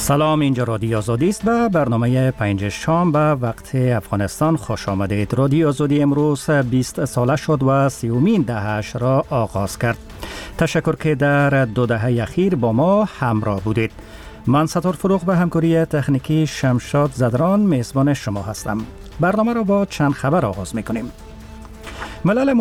سلام، اینجا رادیو آزادی است و برنامه 5 شام به وقت افغانستان خوش آمدید. رادیو آزادی امروز 20 ساله شد و 30مین دهه‌اش را آغاز کرد. تشکر که در 2 دهه اخیر با ما همراه بودید. من ستار فروغ به همکاری تکنیکی شمشاد زدران میزبان شما هستم. برنامه را با چند خبر آغاز می‌کنیم. ملل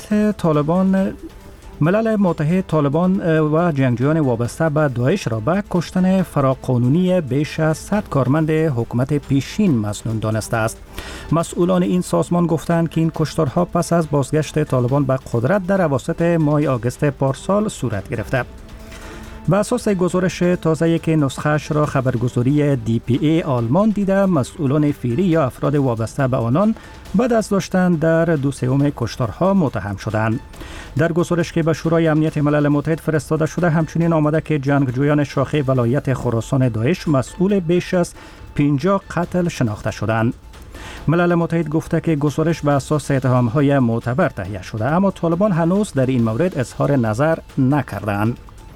متحد طالبان و جنگجویان وابسته به داعش را به کشتن فراقانونی بیش از 100 کارمند حکومت پیشین مسنون دانسته است. مسئولان این سازمان گفتند که این کشتارها پس از بازگشت طالبان به قدرت در اواسط ماه آگوست پارسال صورت گرفته. به اساس گزارش تازه‌ای که نسخه‌اش را خبرگزاری DPA آلمان دیده، مسئولان فعلی یا افراد وابسته به آنان بعد از داشتن در 2/3 کشتارها متهم شدند. در گزارش که به شورای امنیت ملل متحد فرستاده شده همچنین آمده که جنگجویان شاخه ولایت خراسان داعش مسئول بیش از 50 قتل شناخته شدند. ملل متحد گفته که گزارش به اساس اتهام‌های معتبر تهیه شده، اما طالبان هنوز در این مورد اظهار نظر نکردند.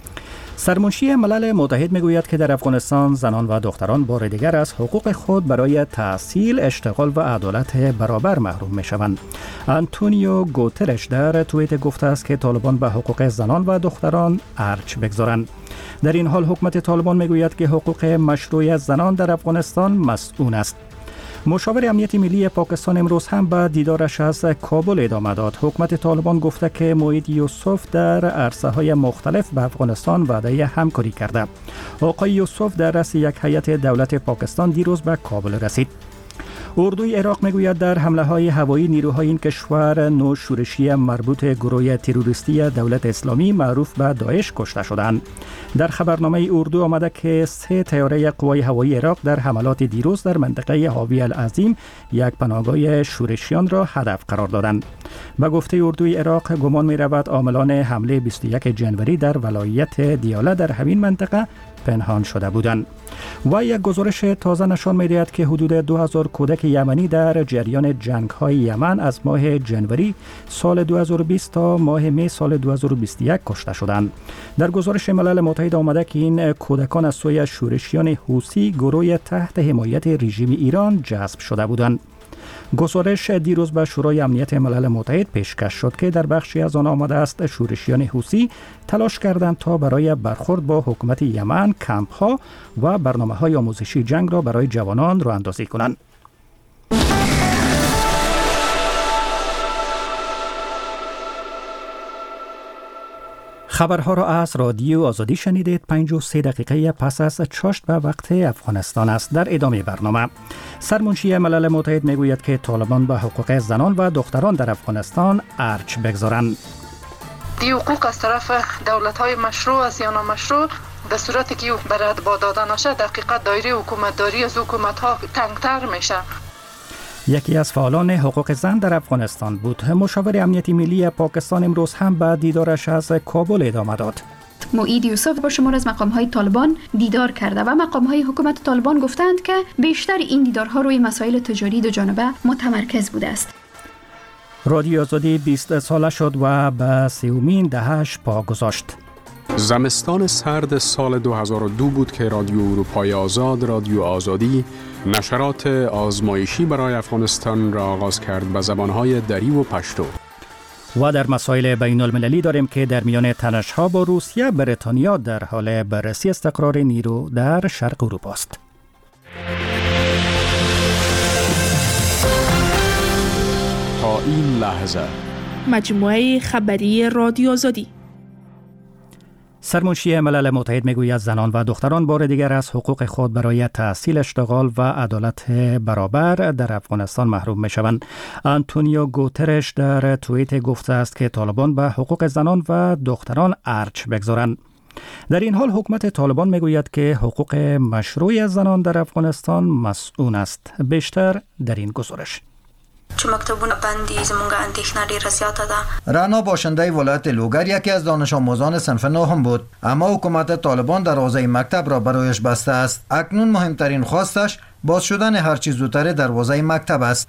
سرمنشی ملل متحد میگوید که در افغانستان زنان و دختران بار دیگر از حقوق خود برای تحصیل، اشتغال و عدالت برابر محروم میشوند. آنتونیو گوترش در توییت گفته است که طالبان به حقوق زنان و دختران ارج بگذارند. در این حال حکومت طالبان میگوید که حقوق مشروعی زنان در افغانستان مسئول است. مشاور امنیت ملی پاکستان امروز هم به دیدارش از کابل ادامه داد. حکومت طالبان گفته که موید یوسف در عرصه‌های مختلف به افغانستان وعده همکاری کرده. آقای یوسف در رأس یک هیئت دولت پاکستان دیروز به کابل رسید. اردوی عراق میگوید در حمله‌های هوایی نیروهای این کشور 9 شورشی مربوط گروه تروریستی دولت اسلامی معروف به داعش کشته شدند. در خبرنامه اردو آمده که 3 طیاره قوای هوایی عراق در حملات دیروز در منطقه حاوی العظیم یک پناهگاه شورشیان را هدف قرار دادند. به گفته اردوی عراق گمان می‌رود عاملان حمله 21 جنوری در ولایت دیاله در همین منطقه پنهان شده بودند. و یک گزارش تازه نشان می‌دهد که حدود 2000 کودک یمنی در جریان جنگ‌های یمن از ماه جنوری سال 2020 تا ماه می سال 2021 کشته شدند. در گزارش ملل متحد آمده که این کودکان از سوی شورشیان حوثی گروه تحت حمایت رژیم ایران جذب شده بودند. گزارش دیروز به شورای امنیت ملل متحد پیشکش شد که در بخشی از آن آمده است شورشیان حوثی تلاش کردند تا برای برخورد با حکومت یمن کمپ‌ها و برنامه‌های آموزشی جنگ را برای جوانان راه اندازی کنند. خبرها را از رادیو آزادی شنیدید. 53 دقیقه پس از چاشت به وقت افغانستان است. در ادامه برنامه سرمنشی ملل متحد میگوید که طالبان به حقوق زنان و دختران در افغانستان ارج بگذارند. دی حقوق از طرف دولت‌های مشروع از یا نامشروع به صورتی که برای با داده نشه دقیقاً دایره حکومتداری از حکومت‌ها تنگتر میشه. یکی از فعالان حقوق زن در افغانستان بود. مشاور امنیت ملی پاکستان امروز هم به دیدارش از کابل ادامه داد. موید یوسف با شمار از مقام‌های طالبان دیدار کرده و مقام‌های حکومت طالبان گفتند که بیشتر این دیدارها روی مسائل تجاری دو جانبه متمرکز بوده است. رادیو آزادی 20 ساله شد و به 30مین دهه‌اش پا گذاشت. زمستان سرد سال 2002 بود که رادیو اروپای آزاد، رادیو آزادی، نشرات آزمایشی برای افغانستان را آغاز کرد به زبانهای دری و پشتو. و در مسائل بین المللی داریم که در میان تنش‌ها با روسیه، بریتانیا در حال بررسی استقرار نیرو در شرق اروپا است. تا این لحظه مجموعه خبری رادیو آزادی. سرمنشی ملل متحد میگوید زنان و دختران بار دیگر از حقوق خود برای تحصیل، اشتغال و عدالت برابر در افغانستان محروم میشوند. آنتونیو گوترش در توییت گفته است که طالبان به حقوق زنان و دختران ارج بگذارند. در این حال حکومت طالبان میگوید که حقوق مشروعی از زنان در افغانستان مسئول است. بیشتر در این گزارش. چې مکتبونه بندي زمونږ اندېښنه ډېره زیاته ده. رانا باشنده ولایت لوگر یکی از دانش آموزان صنف نهم بود، اما حکومت طالبان دروازه مکتب را برایش بسته است. اکنون مهمترین خواستش باز شدن هرچی زودتر دروازه مکتب است.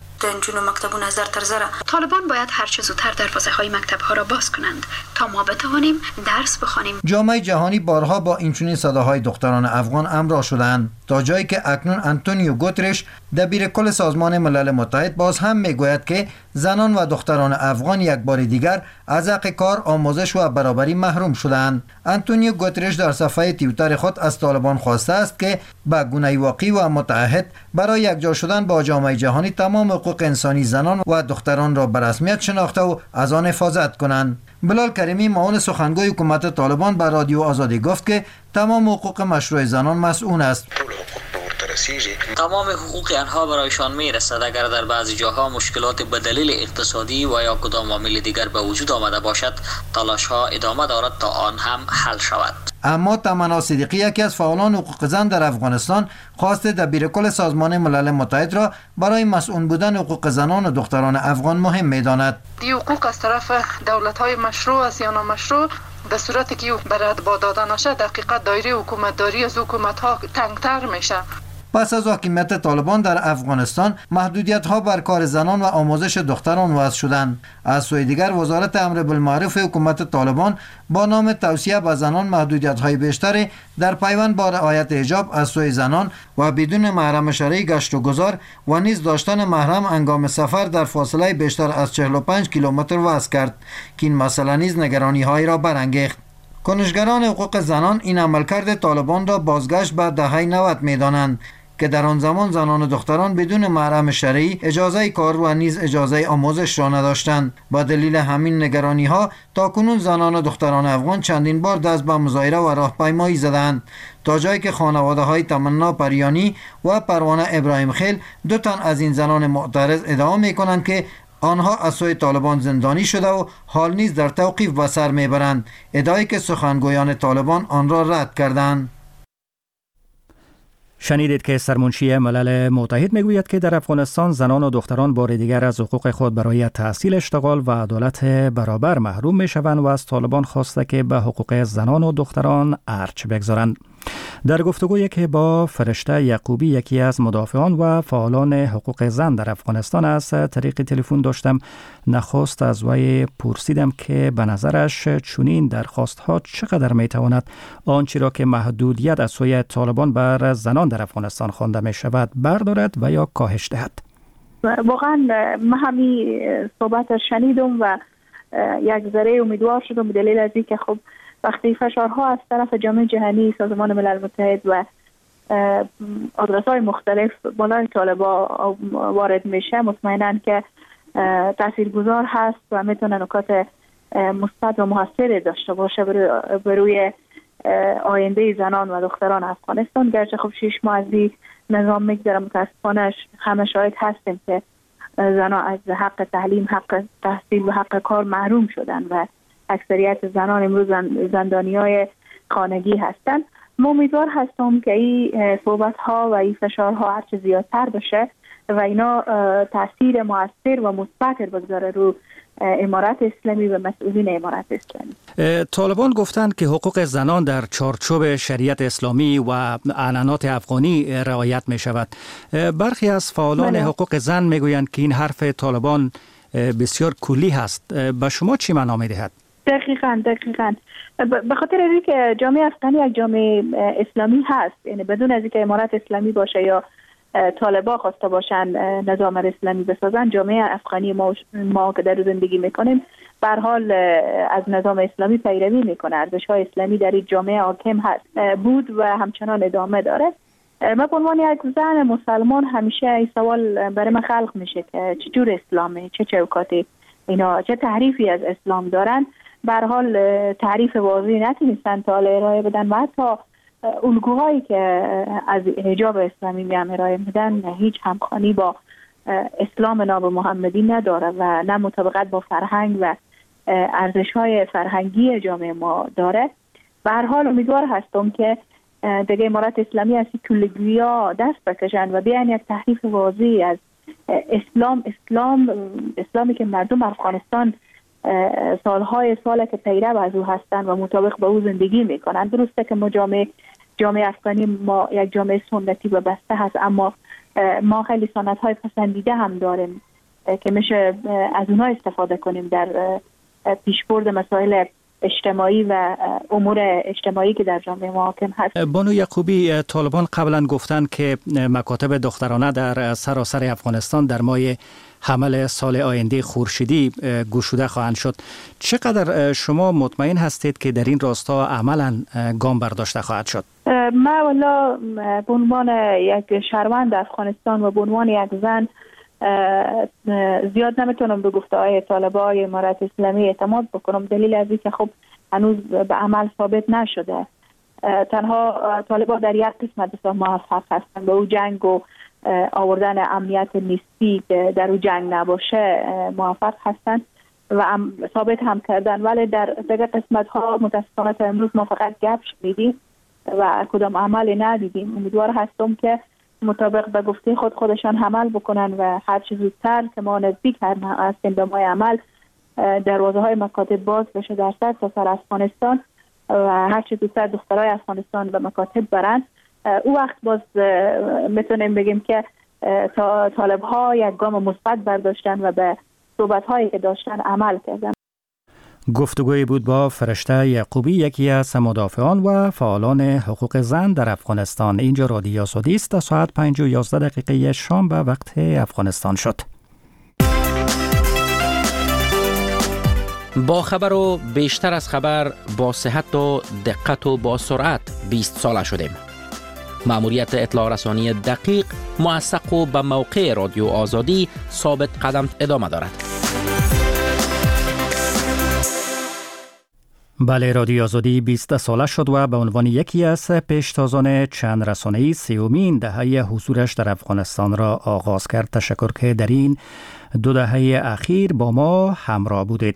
طالبان باید هرچی زودتر دروازه های مکتب ها را باز کنند تا ما بتوانیم درس بخوانیم. جامعه جهانی بارها با اینچنین صداهای دختران افغان همراه شدند تا جایی که اکنون آنتونیو گوترش دبیر کل سازمان ملل متحد باز هم میگوید که زنان و دختران افغان یک بار دیگر از حق کار، آموزش و برابری محروم شدند. آنتونیو گوترش در صفحه توییتر خود از طالبان خواسته است که به گونه واقعی و متعهد برای یکجا شدن با جامعه جهانی تمام حقوق انسانی زنان و دختران را به رسمیت شناخته و از آن حفاظت کنند. بلال کریمی معاون سخنگوی حکومت طالبان به رادیو آزادی گفت که تمام حقوق مشروع زنان مسئول است. تمام حقوق آنها برایشان میرسد. اگر در بعضی جاها مشکلات به دلیل اقتصادی و یا کدام عامل دیگر به وجود آمده باشد، تلاش ها ادامه دارد تا آن هم حل شود. اما تمنا صدیقی، یکی از فعالان حقوق زن در افغانستان، خواست دبیر کل سازمان ملل متحد را برای مسئول بودن حقوق زنان و دختران افغان مهم می‌داند. این حقوق از طرف دولت‌های مشروع است یا نامشروع، به صورتی که بر ادبا داده نشه دقیقاً دایره حکومتداری از حکومت‌ها تنگتر میشه. پس از حاکمیت طالبان در افغانستان محدودیت‌ها بر کار زنان و آموزش دختران وضع شدند. از سوی دیگر وزارت امر بالمعروف حکومت طالبان با نام توصیه به زنان محدودیت‌های بیشتری در پیوند با رعایت حجاب از سوی زنان و بدون محرم شرعی گشت و گذار و نیز داشتن محرم هنگام سفر در فاصله بیشتر از 45 کیلومتر وضع کرد که این مسئله نیز نگرانی‌هایی را برانگیخت. کنشگران حقوق زنان این عملکرد طالبان را بازگشت به دهه 90 می‌دانند که در آن زمان زنان و دختران بدون محرم شرعی اجازه کار و نیز اجازه آموزش را نداشتند. با دلیل همین نگرانی‌ها تاکنون زنان و دختران افغان چندین بار دست به مظاهره و راهپیمایی زدند، تا جایی که خانواده‌های تمنا پریانی و پروانه ابراهیم خیل، دو تن از این زنان معترض، ادعا می‌کنند که آنها از سوی طالبان زندانی شده و حال نیز در توقیف به سر میبرند، ادعایی که سخنگویان طالبان آن را رد کردند. شنیدید که سرمنشی ملل متحد میگوید که در افغانستان زنان و دختران بار دیگر از حقوق خود برای تحصیل، اشتغال و عدالت برابر محروم میشوند و از طالبان خواسته که به حقوق زنان و دختران ارچ بگذارند. در گفتگویی که با فرشته یعقوبی، یکی از مدافعان و فعالان حقوق زن در افغانستان، از طریق تلفن داشتم، نخست از وی پرسیدم که به نظرش چنین درخواست‌ها چقدر میتواند آنچه را که محدودیت از سوی طالبان بر زنان در افغانستان خوانده می شود بردارد و یا کاهش دهد. واقعا من همین صحبت شنیدم و یک ذره امیدوار شدم به دلیل از اینکه خب وقتی فشارها از طرف جامعه جهانی، سازمان ملل متحد و آدرس‌های مختلف بالای طالبان وارد میشه، مطمئناً که تاثیرگذار هست و میتونه نکات مثبت و مؤثر داشته باشه بروی آینده زنان و دختران افغانستان. گرچه خب 6 ماه از این نظام میگذره، متاسفانه همه شاهد هستیم که زنان از حق تعلیم، حق تحصیل و حق کار محروم شدن و اکثریت زنان امروز زندانیای خانگی هستند. من امیدوار هستم که این صحبت ها و این فشارها هرچه زیادتر بشه و اینا تاثیر مؤثر و مثبت بگذاره رو امارت اسلامی و مسئولین امارت اسلامی. طالبان گفتند که حقوق زنان در چارچوب شریعت اسلامی و اعلانات افغانی رعایت می شود. برخی از فعالان حقوق زن می گویند که این حرف طالبان بسیار کلی هست. به شما چی معنا می دهد؟ دقیقاً به خاطر اینکه جامعه افغانی یک جامعه اسلامی هست، یعنی بدون از اینکه امارت اسلامی باشه یا طالبان خواسته باشن نظام اسلامی بسازن، جامعه افغانی ما که در زندگی میکنیم به هر حال از نظام اسلامی پیروی میکنه. ارزش‌های اسلامی در این جامعه حاکم هست، بود و همچنان ادامه داره. من به عنوان یک زن مسلمان همیشه این سوال برای من خلق میشه که چجور اسلامه، چه چوکاتی اینا، چه تعریفی از اسلام دارن. به هر حال تعریف واضحی نتونستن تا ارائه بدن و حتی الگوهایی که از حجاب اسلامی میام ارائه میدن هیچ همخوانی با اسلام ناب محمدی نداره و نه مطابقت با فرهنگ و ارزش‌های فرهنگی جامعه ما داره. به هر حال امیدوار هستم که دیگه امارت اسلامی از کلی‌گویی دست بکشن و بیان یک تحریف واضحی از اسلامی که مردم افغانستان سال که پیرو از او هستند و مطابق با او زندگی میکنند. درسته که ما جامعه افغانی ما یک جامعه سنتی و بسته هست، اما ما خیلی سنت‌های پسندیده هم داریم که میشه از اونها استفاده کنیم در پیشبرد مسائل اجتماعی و امور اجتماعی که در جامعه ما حاکم هست. بانو یعقوبی، طالبان قبلا گفتند که مکاتب دخترانه در سراسر افغانستان در ماه حمل سال آینده خورشیدی گشوده خواهند شد. چقدر شما مطمئن هستید که در این راستا عملا گام برداشته خواهد شد؟ من والا به عنوان یک شهروند افغانستان و به عنوان یک زن زیاد نمیتونم به گفته‌های طالبای امارت اسلامی اعتماد بکنم. دلیل از اینکه خب هنوز به عمل ثابت نشده. تنها طالبان در یک قسمت بسیار موفق هستند، به او جنگ و آوردن امنیت نسبی که در او جنگ نباشه موفق هستند و ثابت هم کردن، ولی در دیگر قسمت ها متاسفانه تا امروز ما فقط گپ شنیدیم و کدام عمل ندیدیم. امیدوار هستم که مطابق به گفته خودشان عمل بکنن و هر چه زودتر که ما نزدیک هستیم به ماه عمل دروازه های مکاتب باز بشه در سر افغانستان و هر چه زودتر دخترای افغانستان به مکاتب برن. او وقت باز میتونیم بگیم که طالب ها یک گام مثبت برداشتن و به صحبت هایی که داشتن عمل کردن. گفتگوی بود با فرشته یعقوبی، یکی از مدافعان و فعالان حقوق زن در افغانستان. اینجا رادیو آزادی است. ساعت 5:11 شام به وقت افغانستان شد. با خبر و بیشتر از خبر، با صحت و دقت و با سرعت 20 ساله شدیم. مأموریت اطلاع رسانی دقیق، موثق و به موقع رادیو آزادی ثابت قدم ادامه دارد. بله، رادیو آزادی 20 ساله شد و به عنوان یکی از پیشتازان چند رسانه‌ای 30مین دهه حضورش در افغانستان را آغاز کرد. تشکر که در این 2 دهه اخیر با ما همراه بودید.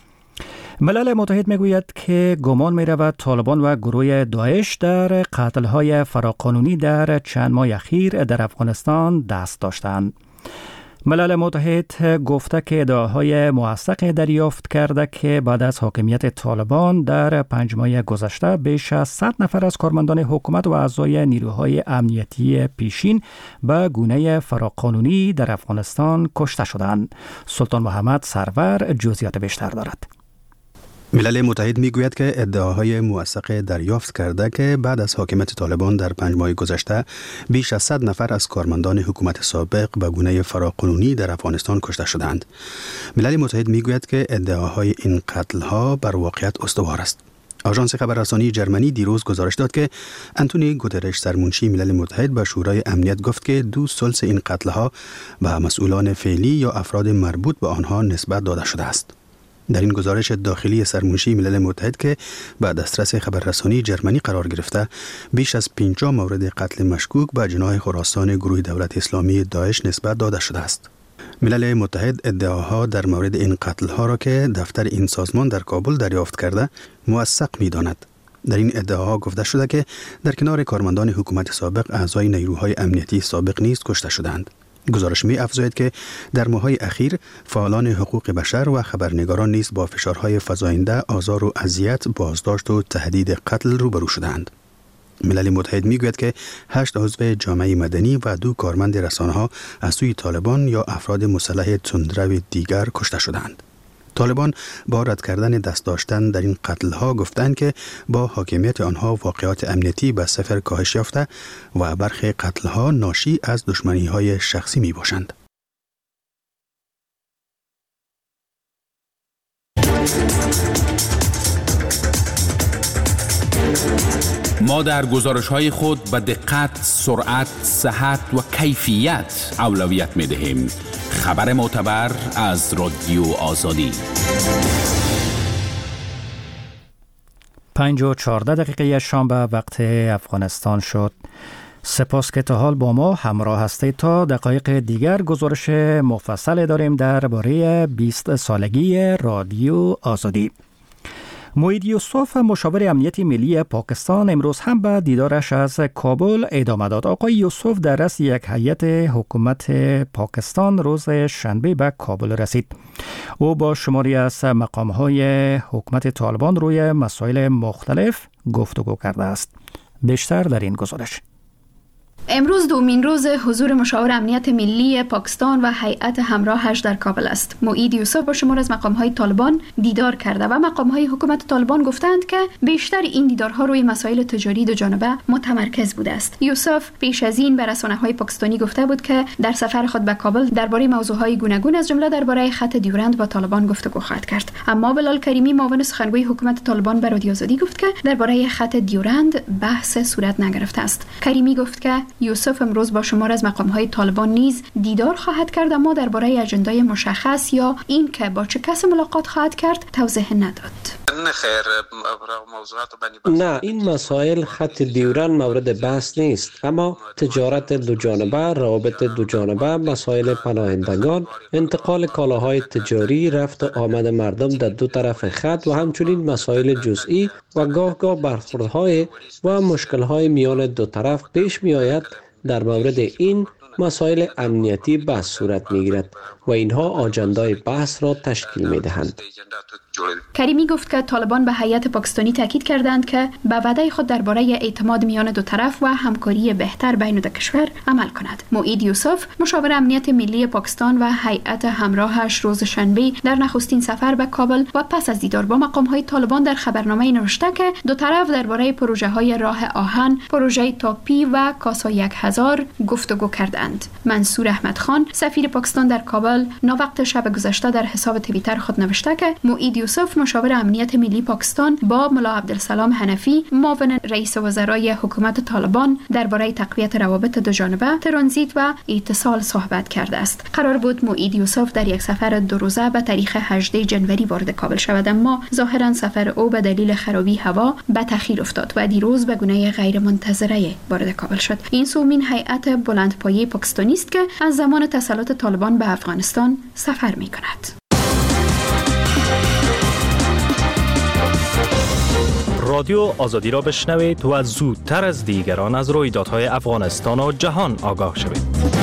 ملل متحد میگوید که گمان می‌رود طالبان و گروه داعش در قتل‌های فراقانونی در چند ماه اخیر در افغانستان دست داشتند. ملل متحد گفته که ادعاهای موثق دریافت کرده که بعد از حاکمیت طالبان در 5 ماه گذشته بیش از 100 نفر از کارمندان حکومت و اعضای نیروهای امنیتی پیشین به گونه فراقانونی در افغانستان کشته شدند. سلطان محمد سرور جزئیات بیشتر دارد. ملل متحد میگوید که ادعاهای موثق دریافت کرده که بعد از حاکمیت طالبان در 5 ماه گذشته بیش از 100 نفر از کارمندان حکومت سابق به گونه فراقانونی در افغانستان کشته شدند. ملل متحد میگوید که ادعاهای این قتل‌ها بر واقعیت استوار است. آژانس خبررسانی جرمنی دیروز گزارش داد که انتونی گوترش، سرمنشی ملل متحد، به شورای امنیت گفت که 2/3 این قتل‌ها به مسئولان فعلی یا افراد مربوط به آنها نسبت داده شده است. در این گزارش داخلی سرمنشی ملل متحد که به دسترس خبررسانی جرمنی قرار گرفته، بیش از 50 مورد قتل مشکوک به جناح خراسان گروه دولت اسلامی داعش نسبت داده شده است. ملل متحد ادعاها در مورد این قتل‌ها را که دفتر این سازمان در کابل دریافت کرده موثق می‌داند. در این ادعاها گفته شده که در کنار کارمندان حکومت سابق اعضای نیروهای امنیتی سابق نیز کشته شدند. گزارش می افزاید که در ماه‌های اخیر فعالان حقوق بشر و خبرنگاران نیز با فشارهای فزاینده، آزار و اذیت، بازداشت و تهدید قتل روبرو شدند. ملل متحد میگوید که 8 عضو جامعه مدنی و 2 کارمند رسانه‌ها از سوی طالبان یا افراد مسلح تندرو دیگر کشته شدند. طالبان با رد کردن دست داشتن در این قتل‌ها گفتند که با حاکمیت آنها واقعات امنیتی به صفر کاهش یافته و برخی قتل‌ها ناشی از دشمنی‌های شخصی می‌باشند. ما در گزارش‌های خود به دقت، سرعت، صحت و کیفیت اولویت می‌دهیم. خبر معتبر از رادیو آزادی. 5:14 شام به وقت افغانستان شد. سپاس که تا حال با ما همراه هستید. تا دقایق دیگر گزارش مفصل داریم درباره 20 سالگی رادیو آزادی. موید یوسف، مشاور امنیت ملی پاکستان، امروز هم به دیدارش از کابل ادامه داد. آقای یوسف در رأس یک هیئت حکومت پاکستان روز شنبه به کابل رسید. او با شماری از مقام‌های حکومت طالبان روی مسائل مختلف گفتگو کرده است. بیشتر در این گزارش. امروز دومین روز حضور مشاور امنیت ملی پاکستان و هیئت همراهش در کابل است. موعید یوسف با شمار از مقام‌های طالبان دیدار کرده و مقام‌های حکومت طالبان گفتند که بیشتر این دیدارها روی مسائل تجاری دو جانبه متمرکز بوده است. یوسف پیش از این به رسانه‌های پاکستانی گفته بود که در سفر خود به کابل درباره موضوع‌های گوناگون از جمله درباره خط دیورند با طالبان گفتگو خواهد کرد. اما بلال کریمی معاون سخنگوی حکومت طالبان به رادیو آزادی گفت که درباره خط دیورند بحث صورت نگرفته است. کریمی گفت که یوسف امروز با شمار از مقام‌های طالبان نیز دیدار خواهد کرد، اما درباره اجندای مشخص یا این که با چه کس ملاقات خواهد کرد توضیح نداد. نه، این مسائل خط دیورند مورد بحث نیست، اما تجارت دو جانبه، روابط دو جانبه، مسائل پناهندگان، انتقال کالاهای تجاری، رفت و آمد مردم در دو طرف خط و همچنین مسائل جزئی و گاه برخوردهای و مشکل‌های میان دو طرف پیش می‌آید. در مورد این مسائل امنیتی بحث صورت می‌گیرد و اینها آجندای بحث را تشکیل می‌دهند. کریمی گفت که طالبان به هیئت پاکستانی تاکید کردند که به وعده خود درباره اعتماد میان دو طرف و همکاری بهتر بین دو کشور عمل کند. موعید یوسف مشاور امنیت ملی پاکستان و هیئت همراهش روز شنبه در نخستین سفر به کابل و پس از دیدار با مقام‌های طالبان در خبرنامه نوشته که دو طرف درباره پروژه‌های راه آهن، پروژه تاپی و کاسا 1000 گفتگو کردند. منصور احمد خان سفیر پاکستان در کابل ناوقت شب گذشته در حساب توییتر خود نوشته که موعید یوسف مشاور امنیت ملی پاکستان با ملا عبدالسلام حنفی معاون رئیس وزرای حکومت طالبان درباره تقویت روابط دو جانبه، ترانزیت و اتصال صحبت کرده است. قرار بود موعید یوسف در یک سفر 2 روزه به تاریخ 18 جنوری وارد کابل شود، اما ظاهرا سفر او به دلیل خرابی هوا به تأخیر افتاد و دیروز به گونه غیر منتظره وارد کابل شد. این سومین هیئت بلندپایه پاکستانی است که از زمان تسلط طالبان به افغانستان سفر می‌کند. رادیو آزادی را بشنوید و زودتر از دیگران از رویدادهای افغانستان و جهان آگاه شوید.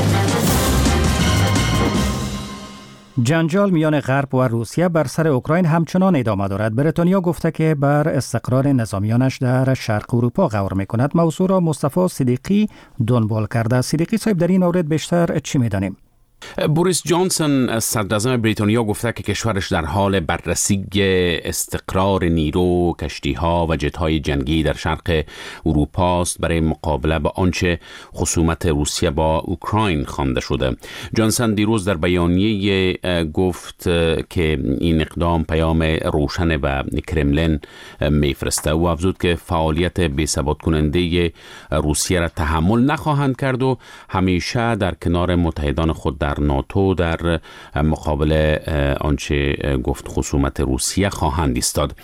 جنجال میان غرب و روسیه بر سر اوکراین همچنان ادامه دارد. بریتانیا گفته که بر استقرار نظامیانش در شرق اروپا غور میکند. موضوع را مصطفی صدیقی دنبال کرده. صدیقی صاحب، در این مورد بیشتر چی میدانیم؟ بوریس جانسون صدراعظم بریتانیا گفته که کشورش در حال بررسی استقرار نیرو، کشتی‌ها و جت‌های جنگی در شرق اروپا است برای مقابله با آنچه خصومت روسیه با اوکراین خوانده شده. جانسون دیروز در بیانیه گفت که این اقدام پیام روشن و کرملین میفرسته و افزود که فعالیت بی‌ثبات کننده روسیه را تحمل نخواهند کرد و همیشه در کنار متحدان خود در ناتو در مقابل آنچه گفت خصومت روسیه خواهند ایستاد.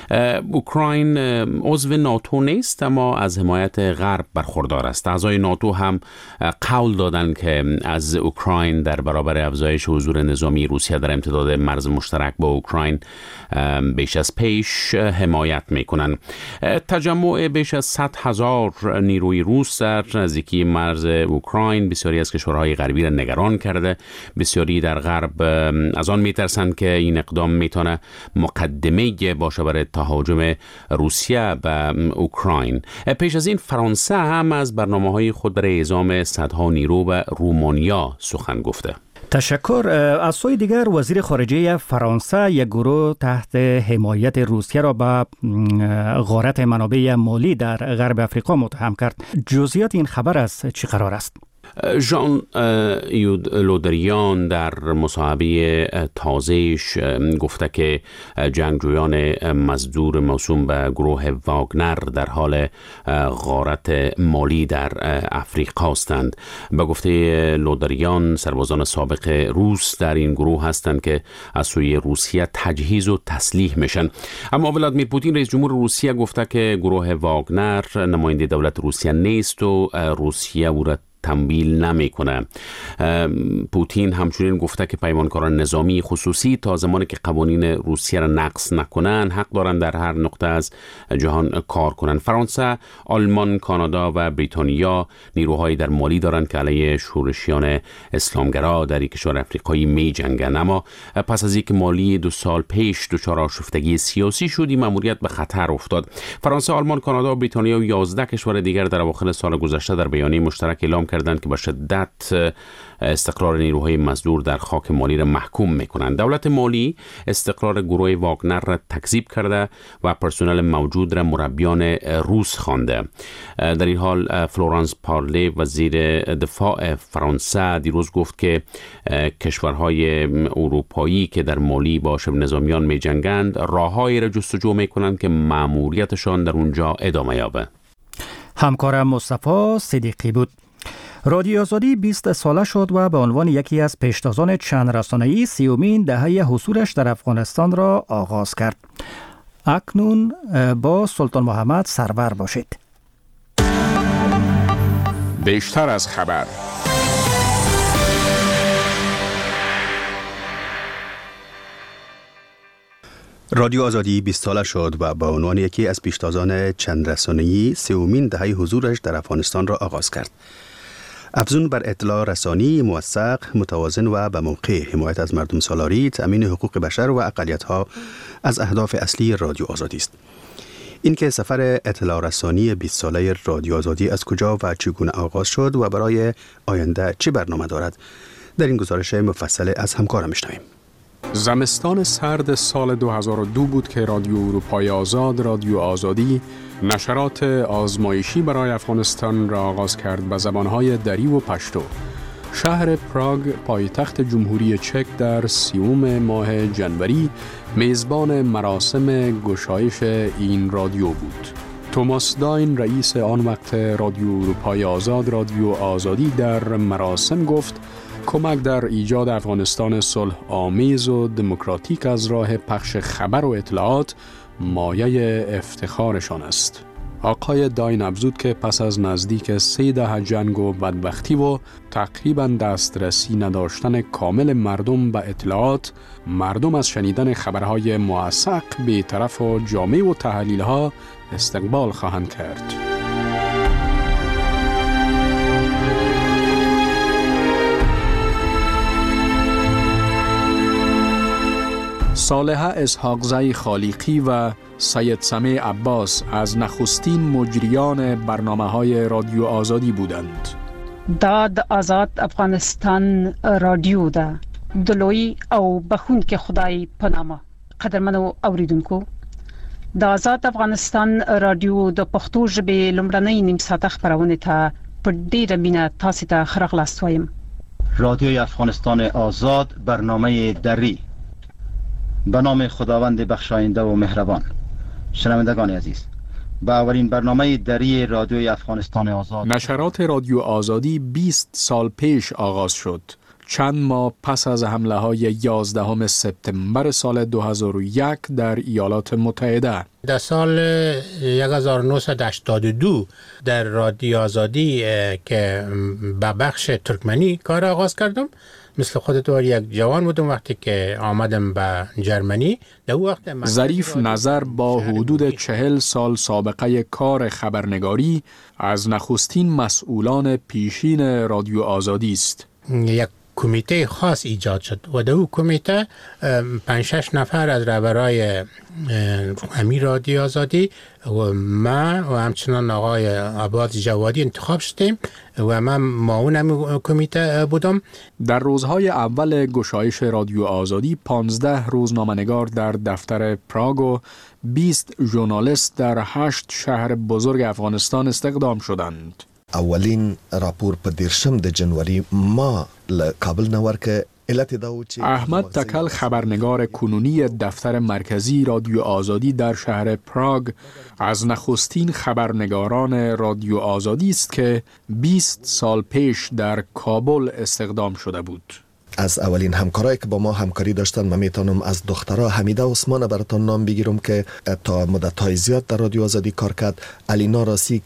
اوکراین عضو ناتو نیست اما از حمایت غرب برخوردار است. اعضای ناتو هم قول دادند که از اوکراین در برابر افزایش حضور نظامی روسیه در امتداد مرز مشترک با اوکراین بیش از پیش حمایت میکنند. تجمع بیش از 100,000 نیروی روس در نزدیکی مرز اوکراین بسیاری از کشورهای غربی را نگران کرده. بسیاری در غرب از آن میترسند که این اقدام میتونه مقدمه باشه برای تهاجم روسیه به اوکراین. پیش از این فرانسه هم از برنامه‌های خود برای اعزام صدها نیرو به رومانیا سخن گفته. تشکر. از سوی دیگر وزیر خارجه فرانسه یک گروه تحت حمایت روسیه را به غارت منابع مالی در غرب افریقا متهم کرد. جزئیات این خبر از چی قرار است؟ ژان یود لودریان در مصاحبه تازه‌اش گفته که جنگجویان مزدور موسوم به گروه واگنر در حال غارت مالی در افریقا هستند. به گفته لودریان سربازان سابق روس در این گروه هستند که از سوی روسیه تجهیز و تسلیح میشن. اما ولادیمیر پوتین رئیس جمهور روسیه گفته که گروه واگنر نماینده دولت روسیه نیست و روسیه او را تمویل نمیکنه. پوتین همچنین گفته که پیمانکاران نظامی خصوصی تا زمانی که قوانین روسیه را نقض نکنن حق دارند در هر نقطه از جهان کار کنند. فرانسه، آلمان، کانادا و بریتانیا نیروهایی در مالی دارند که علیه شورشیان اسلامگرا در یک کشور افریقایی می جنگند. اما پس از اینکه مالی 2 سال پیش دچار آشفتگی سیاسی شد، این مأموریت به خطر افتاد. فرانسه، آلمان، کانادا، بریتانیا و 11 کشور دیگر در اواخر سال گذشته در بیانیه مشترک اعلام کردند که با شدت استقرار نیروهای مزدور در خاک مالی را محکوم میکنند. دولت مالی استقرار گروه واگنر را تکذیب کرده و پرسنل موجود را مربیان روس خوانده. در این حال فلورانس پارلی وزیر دفاع فرانسه دیروز گفت که کشورهای اروپایی که در مالی با شبه نظامیان می جنگند راههایی را جستجو می کنند که مأموریتشان در اونجا ادامه یابه. همکارم مصطفی صدیقی بود. رادیو آزادی 20 ساله شد و به عنوان یکی از پیشتازان چند رسانه‌ای 30مین دهه حضورش در افغانستان را آغاز کرد. اکنون با سلطان محمد سرور باشید. بیشتر از خبر. رادیو آزادی 20 ساله شد و به عنوان یکی از پیشتازان چند رسانه‌ای 30مین دهه حضورش در افغانستان را آغاز کرد. افزون بر اطلاع رسانی موثق، متوازن و به موقع، حمایت از مردم سالاری، تأمین حقوق بشر و اقلیت‌ها از اهداف اصلی رادیو آزادی است. اینکه سفر اطلاع رسانی 20 ساله رادیو آزادی از کجا و چگونه آغاز شد و برای آینده چه برنامه دارد، در این گزارش مفصل از همکارم میشنویم. زمستان سرد سال 2002 بود که رادیو اروپای آزاد، رادیو آزادی، نشرات آزمایشی برای افغانستان را آغاز کرد به زبانهای دری و پشتو. شهر پراگ، پایتخت جمهوری چک، در 30 ماه جنوری میزبان مراسم گشایش این رادیو بود. توماس داین، رئیس آن وقت رادیو اروپای آزاد، رادیو آزادی، در مراسم گفت کمک در ایجاد افغانستان صلح آمیز و دموکراتیک از راه پخش خبر و اطلاعات مایه افتخارشان است. آقای داین افزود که پس از نزدیک 3 دهه جنگ و بدبختی و تقریباً دسترسی نداشتن کامل مردم به اطلاعات، مردم از شنیدن خبرهای موثق، بی‌طرف و جامع و تحلیل‌ها استقبال خواهند کرد. صالحه اسحاقزی خالقی و سید سمیع عباس از نخستین مجریان برنامه‌های رادیو آزادی بودند. داد آزاد افغانستان رادیو ده دلوی او بخون که خدای پنامه. قدرمنو اوریدونکو، د آزاد افغانستان رادیو د پښتو ژبې لومړنۍ نیم ساعته خپرونې ته په ډیره مینه تاسو ته ښه راغلاست وایم. رادیوی افغانستان آزاد، برنامه دری، به نام خداوند بخشاینده و مهربان. شنوندگان عزیز، با اولین برنامه دری رادیوی افغانستان آزاد، نشرات رادیو آزادی 20 سال پیش آغاز شد. چند ماه پس از حمله های 11 سپتامبر سال 2001 در ایالات متحده. در سال 1982 در رادیو آزادی که به بخش ترکمنی کار آغاز کردم. مثل خودتون یک جوان بودم وقتی که آمدم به جرمنی. در وقت ظریف نظر با حدود 40 سال سابقه کار خبرنگاری از نخستین مسئولان پیشین رادیو آزادی است. یک کمیته خاص ایجاد شد و در اون کمیته 5-6 نفر از رهبرای امیر رادیو آزادی و من و همچنان آقای عباس جوادی انتخاب شدیم و من معاون کمیته بودم. در روزهای اول گشایش رادیو آزادی 15 روزنامه‌نگار در دفتر پراگ و 20 ژورنالیست در 8 شهر بزرگ افغانستان استخدام شدند. اولین راپور په 10 جنوری ما له کابل نه ورکه. احمد تکل، خبرنگار کنونی دفتر مرکزی رادیو آزادی در شهر پراگ، از نخستین خبرنگاران رادیو آزادی است که 20 سال پیش در کابل استخدام شده بود. از اولین همکارایی که با ما همکاری داشتن، من میتونم از دخترها حمیده عثمان براتون نام بگیرم که تا مدت‌های زیاد در رادیو آزادی کار کرد، علینا راسی که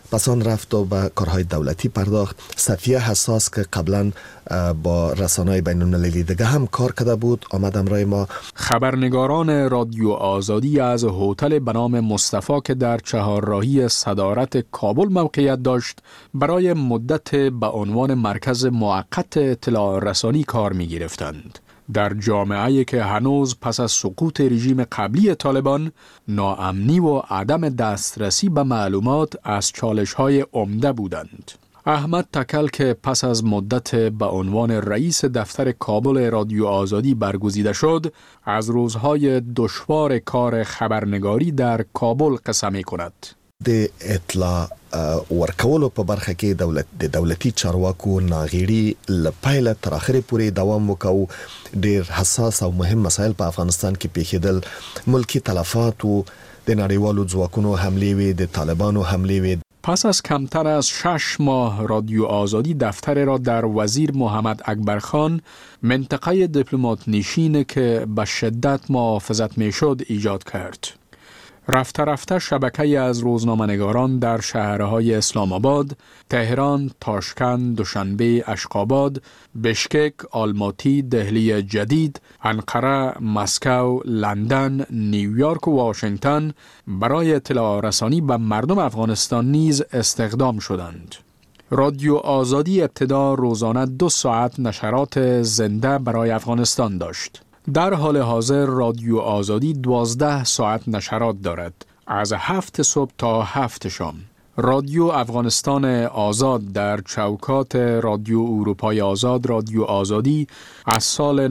پس آن رفت و به کارهای دولتی پرداخت. صفیه حساس که قبلا با رسانه‌های بین المللی دیگه هم کار کرده بود آمد همراه ما. خبرنگاران رادیو آزادی از هتل به نام مصطفی که در چهارراهی صدارت کابل موقعیت داشت برای مدت به عنوان مرکز موقت اطلاع رسانی کار می گرفتند. در جامعه‌ای که هنوز پس از سقوط رژیم قبلی طالبان ناامنی و عدم دسترسی به معلومات از چالش‌های عمده بودند. احمد تکل که پس از مدت به عنوان رئیس دفتر کابل رادیو آزادی برگزیده شد، از روزهای دشوار کار خبرنگاری در کابل قصه می‌کند. د اطلاع ورکولو په برخه کې د دولتي چارواکو ناغېړي له پیله تر اخره پورې دوام وکاو. ډېر حساس او مهم مسایل په افغانستان کې پیښېدل. ملکی تلفات و د نړیوالو ځواکونو حملې وې، د طالبانو حملې وې. پس از کمتر از 6 ماه رادیو آزادی دفتر را در وزیر محمد اکبرخان منطقه دیپلمات نشین که به شدت محافظت میشد ایجاد کرد. رفته رفته شبکه‌ای از روزنامه‌نگاران در شهرهای اسلام آباد، تهران، تاشکند، دوشنبه، اشقاباد، بشکک، آلماتی، دهلی جدید، انقره، مسکو، لندن، نیویورک و واشنگتن برای اطلاع رسانی به مردم افغانستان نیز استخدام شدند. رادیو آزادی ابتدا روزانه 2 ساعت نشرات زنده برای افغانستان داشت. در حال حاضر رادیو آزادی 12 ساعت نشرات دارد، از 7 صبح تا 7 شام. رادیو افغانستان آزاد در چوکات رادیو اروپای آزاد رادیو آزادی از سال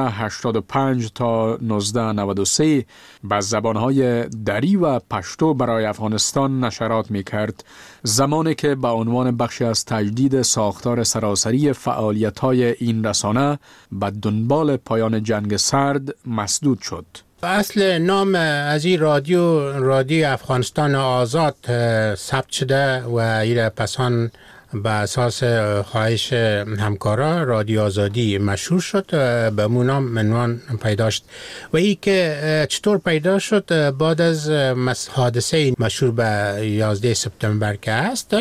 1985 تا 1993 به زبانهای دری و پشتو برای افغانستان نشرات می کرد، زمانی که به عنوان بخشی از تجدید ساختار سراسری فعالیت‌های این رسانه به دنبال پایان جنگ سرد مسدود شد. اصل نام از این رادیو افغانستان آزاد ثبت شده و این پسان به اساس خواهش همکارا رادیو آزادی مشهور شد، به مونام منوان پیدا شد. و این که چطور پیدا شد بعد از حادثه مشهور به 11 سپتامبر که هست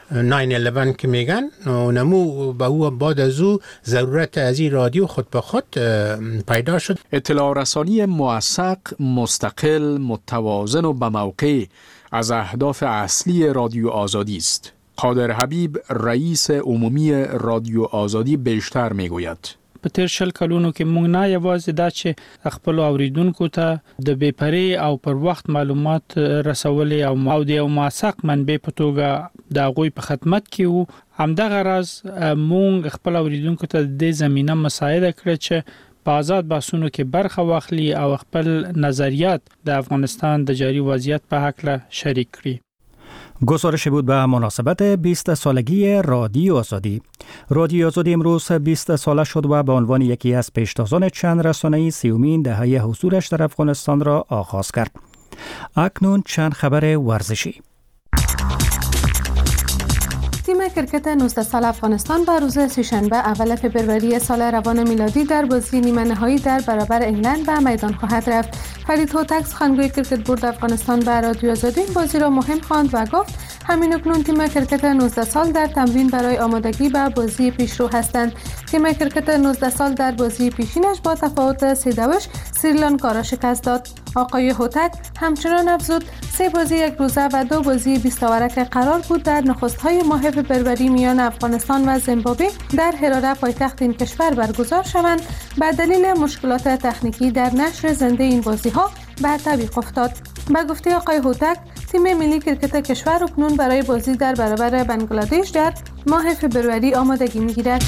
9/11 که میگن، نمو به او بعد از او ضرورت از این رادیو خود به خود پیدا شد. اطلاع رسانی موثق، مستقل، متوازن و به موقع از اهداف اصلی رادیو آزادی است. قادر حبیب رئیس عمومی رادیو آزادی بیشتر میگوید. په تیر 40 کلونو کې موږ نه یوازې دا چې خپل اوریدونکو ته د بېپرې او پر وخت معلومات رسولې او د موثق منبع په توګه د هغوی په خدمت کې وو، همدغه راز موږ خپل اوریدونکو ته د زمينه مساعده کړې چې په آزاد بحثونو کې برخه واخلي او خپل نظریات د افغانستان د جاری وضعیت په حق شریک کړي. گزارش بود به مناسبت 20 سالگی رادیو آزادی. رادیو آزادی امروز 20 ساله شد و به عنوان یکی از پیشتازان چند رسانه‌ای 30مین دهه حضورش در افغانستان را آغاز کرد. اکنون چند خبر ورزشی. تیم کرکت 19 سال افغانستان به روز سه‌شنبه اول فوریه سال روان میلادی در بازی نیمه نهایی در برابر انگلند به میدان خواهد رفت. فرید هوتک سخنگوی کرکت بورد افغانستان به رادیو آزادی این بازی را مهم خواند و گفت همین اکنون تیم کرکت 19 سال در تمرین برای آمادگی به بازی پیشرو هستند. تیم کرکت 19 سال در بازی پیشینش با تفاوت 3-2 سریلانکا را شکست داد. آقای هوتک همچنان افزود 3 بازی یک روزه و 2 بازی 20 اوره که قرار بود در نخست‌های ماه فوریه میان افغانستان و زیمبابوه در هراره پایتخت این کشور برگزار شوند، به دلیل مشکلات تکنیکی در نشر زنده این بازی‌ها به تعویق افتاد. به گفته آقای هوتک تیم ملی کرکت کشور اکنون برای بازی در برابر بنگلادش در ماه فوریه آمادگی می‌گیرد.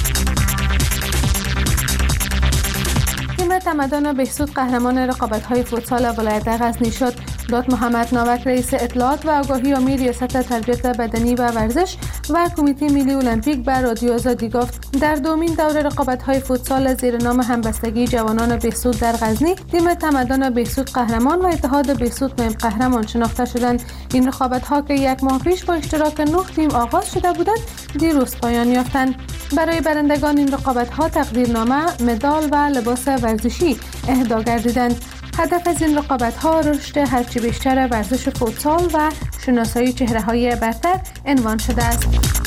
تیم تمدن بهسود قهرمان رقابت‌های فوتسال ولایت غزنی شد. داد محمد ناوک رئیس اطلاعات و آگاهی عمومی ریاست تربیت بدنی و ورزش و کمیته ملی المپیک به رادیو آزادی گفت در دومین دوره رقابت‌های فوتسال زیر نام همبستگی جوانان بهسود در غزنی تیم تمدن بهسود قهرمان و اتحاد بهسود نایب قهرمان شناخته شدند. این رقابت‌ها که 1 ماه پیش با اشتراک 9 تیم آغاز شده بودند دیروز پایان یافتند. برای برندگان این رقابت‌ها تقدیرنامه، مدال و لباس ورزشی اهدا گردیدند. هدف از این رقابت‌ها رشد هرچه بیشتر ورزش فوتسال و شناسایی چهره‌های برتر عنوان شده است.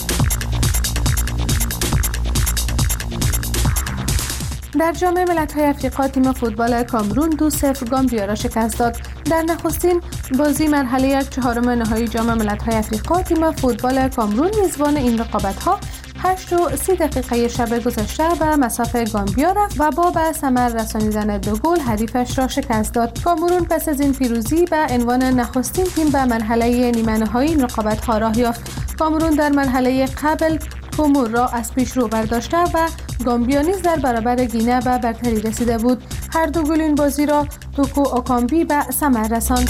در جام ملت‌های افریقا تیم فوتبال کامرون 2-0 گامبیا را شکست داد. در نخستین بازی مرحله 4 نهایی جام ملت‌های افریقا تیم فوتبال کامرون میزبان این رقابت‌ها 8:30 شب گذشته به مساف گامبیا رفت و با به ثمر رسانیدن 2 گل حریفش را شکست داد. کامرون پس از این پیروزی به عنوان نخستین تیم به مرحله نیمه نهایی این رقابت‌ها راه یافت. کامرون در مرحله قبل کومور را از پیش رو برداشته و گامبیا نیز در برابر گینه به برتری رسیده بود. هر 2 گل این بازی را توکو اوکامبی به ثمر رساند.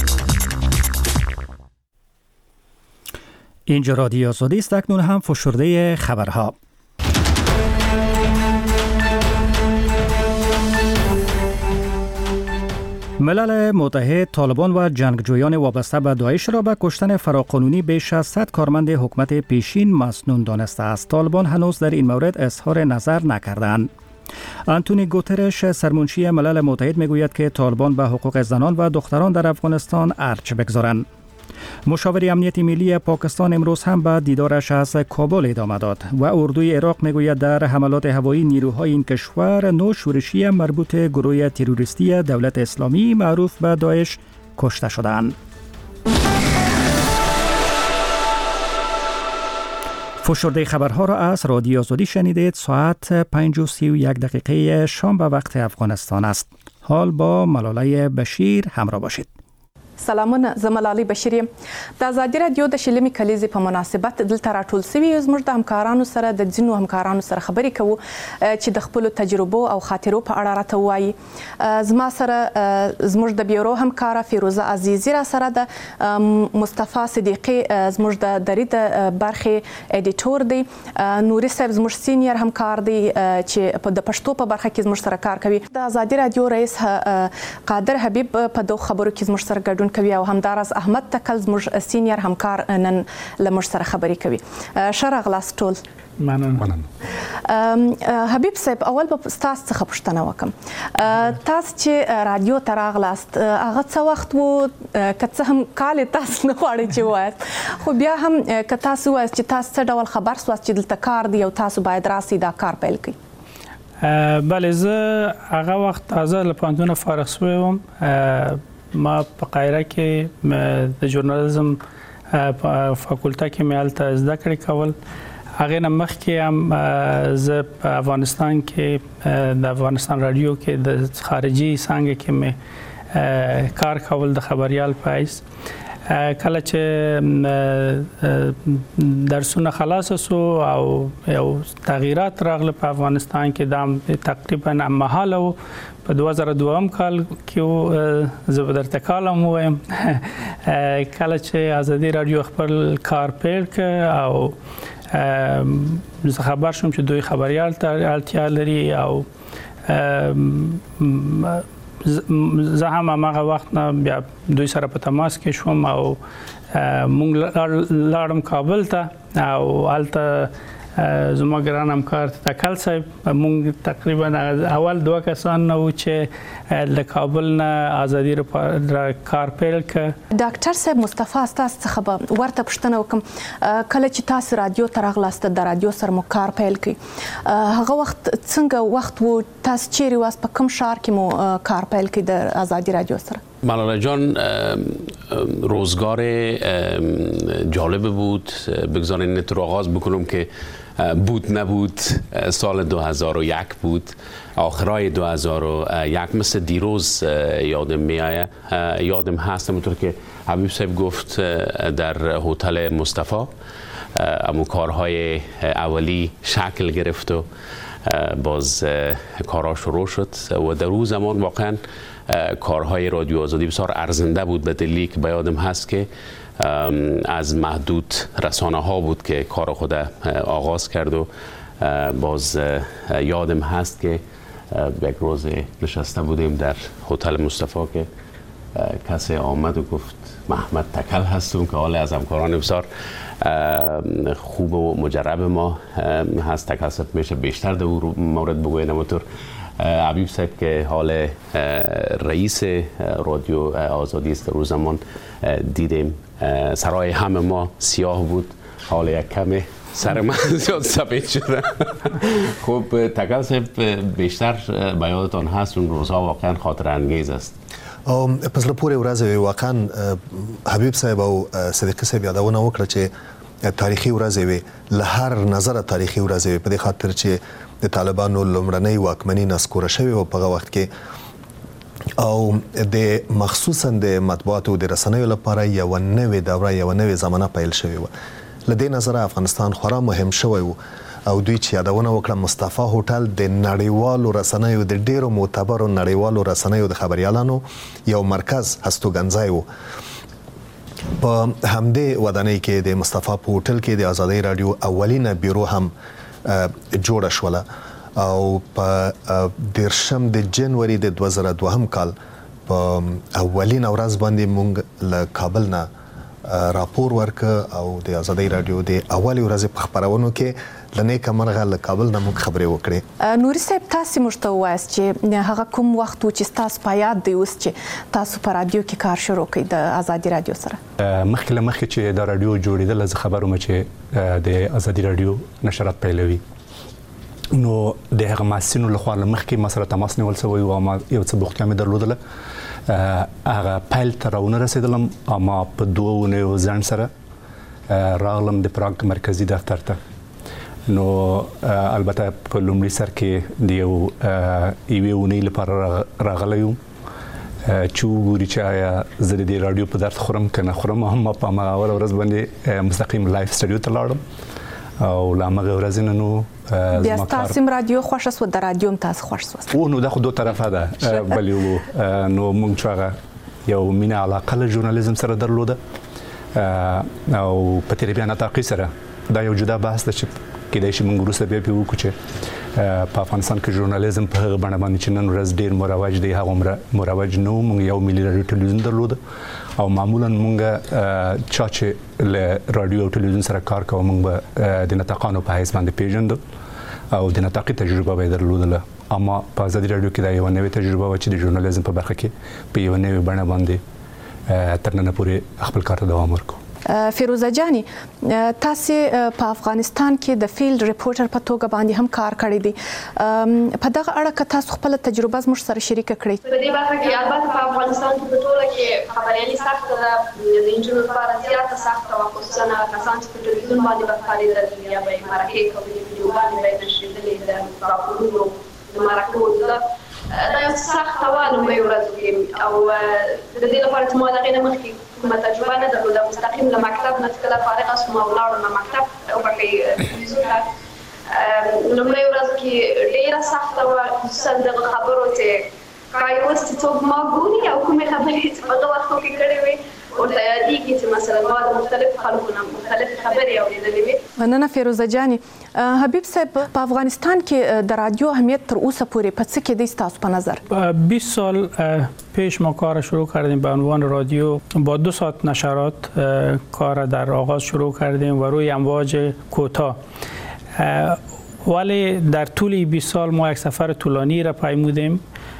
اینجا رادیو آزادی است. اکنون هم فشرده خبرها. ملل متحد طالبان و جنگجویان وابسته به داعش را به کشتن فراقانونی بیش از 100 کارمند حکومت پیشین مسنون دانسته است. طالبان هنوز در این مورد اظهار نظر نکردند. آنتونی گوترش سرمنشی ملل متحد میگوید که طالبان به حقوق زنان و دختران در افغانستان ارج بگذارند. مشاور امنیت ملی پاکستان امروز هم به دیدارش از کابل ادامه داد و اردوی عراق میگوید در حملات هوایی نیروهای این کشور 9 شورشی مربوط گروه تروریستی دولت اسلامی معروف به داعش کشته شدند. فشرده خبرها را از رادیو آزادی شنیدید. ساعت 5:31 شام به وقت افغانستان است. حال با ملاله بشیر همراه باشید. سلامونه، زه ملالۍ بشیر یم. د ازادي رادیو د شلمې کلیزې په مناسبت دلته راټول سوي یو. زموږ د همکارانو سره د ځینو همکارانو سره خبرې کوو چې د خپلو تجربو او خاطرو په اړه راته ووایي. زما سره زموږ د بیورو همکاره فیروزه عزیزي را سره ده. مصطفی صدیقي زموږ د دري د برخې ایډیټور دی. نوري صاحب زموږ سینیر همکار دی چې د پښتو په برخه کې زموږ سره کار کوي. د ازادي رادیو رئیس قادر حبیب په دغو خبرو کې زموږ سره ګډون کوي او همداراز احمد تکل زموږ سینیر همکار نن له موږ سره خبرې کوي. ښه راغلاست ټول. مننه. حبیب صاحب، اول به تاسو څخه پوښتنه وکم. تاسو چې رادیو ته راغلاست هغه څه وخت و؟ که څه هم کال تاسو نه غواړئ چې ووایاست، خو بیا هم که تاسو ووایاست چې تاسو څه ډول خبر سواست چې دلته کار دی او تاسو باید راسئ دا کار پیل کړئ. بله، زه هغه وخت تازه له پوهنتونه فارغ شوی وم. ما په قاهره کې د ژورنالیزم فاکولته کې مې هلته زده کړې کول. هغې نه مخکې هم زه په افغانستان کې د افغانستان رادیو کې د خارجي څانګه کې مې کار کول د خبریال په حیث. کله چې درسونه خلاص سو او یو تغییرات راغله په افغانستان کې، دا تقریبا مهاله و. په 2002 کال کې زه به درته کالم ووایم کله چې ازادي رادیو خپل کار پیل کړ او زه خبر شوم چې دوی خبریال ته اړتیا لري او زه هم هماغه وخت نه بیا دوی سره په تماس کې شوم او مونږ لاړم کابل ته او هلته زما ګران همکار تکل صاحب، مونږ تقریبا اول 2 کسان نه و چې له کابل نه ازادي را کار پیل کړ. ډاکټر صاحب، مصطفی تاسو څخه به ورته پوښتنه وکم. کله چې تاسو رادیو ته راغلاست د رادیو سره مو کار پیل کړ، هغه وخت څنګه وخت و؟ تاسو چیرې واست؟ په کوم ښار کې مو کار پیل کړ د ازادي رادیو سره؟ ملاله جان، روزگار جالب بود. بگذارین اینطور آغاز بکنم که بود نبود سال 2001 بود، آخرای 2001 مثل دیروز یادم میآید. یادم هست همونطور که حبیب صاحب گفت در هتل مصطفی اما کارهای اولی شکل گرفت و باز کارها شروع شد و در اون زمان واقعا کارهای رادیو آزادی بسیار ارزنده بود، به دلیلی که به یادم هست که از محدود رسانه ها بود که کار خود آغاز کرد و باز یادم هست که یک روز نشسته بودیم در هتل مصطفی که کسی آمد و گفت محمد تکل هستم که حالا از همکاران بسیار خوب و مجرب ما هست. تکل میشه بیشتر در مورد بگوین. همونطور حبیب صاحب که حال رئیس رادیو آزادی است در روز زمان دیدیم سرای همه ما سیاه بود، حال یک کمه سر من زیاد سفید شده. خب تکل صاحب بیشتر به یادتان هست اون روزها واقعا خاطر انگیز است. پس لپاره ورځ واقعا حبیب صاحب او صدیقی صاحب یادونه وکړه چې تاریخي ورځ وي، له هر نظر تاریخي ورځ وي، په دې خاطر چې د طالبانو لومړنۍ واکمني نسکوره شوې و په هغه وخت کې، او د مخصوصا د مطبوعاتو د رسنیو لپاره یو نوې دوره، یو نوې زمانه پیل شوې و. له دې نظره افغانستان خورا مهم شوی و او دوی چې یادونه وکړه مصطفی هوټل د نړیوالو رسنیو د ډیرو معتبرو نړیوالو رسنیو د خبريالانو یو مرکز هستوګنځای و. په همدې ودانۍ کې د مصطفی په هوټل کې د آزادۍ رادیو اولینه بیرو هم جوړه شوله او په 10 د جنوري د 2002 کال په اولینه ورځ باندې مونږ له کابل نه راپور ورک او د آزادۍ رادیو د اولي ورځې په خبرونو کې لنې کمرغه له کابل نه موږ خبرې وکړې. نوري صاحب تاسو مشته وایست چې هغه کوم وخت چې تاسو په یاد دی اوس چې تاسو په رادیو کې کار شروع کړئ د آزادۍ رادیو سره؟ مخکې چې د رادیو جوړېدل زه خبروم چې د آزادۍ رادیو نشرات پیلوي، نو د هغه ماسینو له خوا مخکې ما سره تماس نیول شوی و، ما یو څه بوختیا مې درلودله، هغه پیل ته راونه رسیدلم، اما په 2 اونیو ځان سره راغلم د پراګ مرکزی دفتر ته. نو البته په لومړي سر کې د یوې اونۍ لپاره راغلی یم چې وګوري چې آیا زه د رادیو په درد خورم که نه خورم. هم په هماغه اوله ورځ باندې مستقیم لایف سټډیو ته لاړم او له هماغې ورځې نه نو بیا ستاسو هم رادیو خوښه سوه، د رادیو هم تاسو خوښ سوست؟ او نو دا خو 2 طرفه ده، بلې نو موږ چې هغه یو مینه علاقه له ژورنالیزم سره درلوده او په تیرې بیا نطاقي سره دا یو جدا بحث ده چې کېدای شي موږ وروسته بیا پرې وکړو چې په افغانستان کې ژورنالیزم په هغه بڼه باندې چې نن ورځ ډېر مروج دی هغومره مروج نه و. موږ یو ملي رادیو ټلویزیون درلوده او معمولا موږ چا چې له رادیو او ټلویزیون سره کار کوو موږ به د نطاقانو په حیث باندې پیژندو او د نطاقي تجربه به یې درلودله. اما په آزادۍ رادیو کې دا یوه نوې تجربه وه چې د ژورنالیزم په برخه کې په یوه نوې بڼه باندې تر ننه پورې خپل کار ته دوام ورکړو. فیروزه جاني، تاسو په افغانستان کې د فیلډ ریپورټر په توګه باندې هم کار کړی دی، په دغه اړه که تاسو خپل تجربه زموږ سره شریکه کړئ؟ په دې برخه کې البته په افغانستان کې په ټوله کې خبريالي سخته ده، د نجونو لپاره زیاته سخته وه، خصوصا هغه کسان چې په ټلویزیون باندې به ښکارېدل یا به یې مرکې کولې، ویډیوګانې به یې نشرېدلې د راپورونو د مرکو. دا یو سخته وه لومړۍ ورځو کې او د دې لپاره چې ما د هغې نه مخکې کومه تجربه نه درلوده، مستقیم له مکتب نه چې کله فارغه شوم او ولاړم مکتب وبښئ تلویزیون ته، لومړۍ ورځو کې ډېره سخته وه، خصوصا دغه خبرو چې ښایي اوس چې څوک ما ګوري او کومې خبرې چې په هغه وختو کې کړې وې ورته یادېږي چې مثلا ما د مختلفو خلکو نه مختلفې خبرې اورېدلې وې. مننه فیروزه جاني. حبیب صاحب، په افغانستان کې د رادیو اهمیت تر اوسه پورې په څه کې دی ستاسو په نظر؟ 20 سال پیش ما کار شروع کردیم به عنوان رادیو، با 2 ساعت نشرات کار در آغاز شروع کردیم و روی امواج کوتاه، ولی در طول 20 سال ما یک سفر طولانی را پیمودیم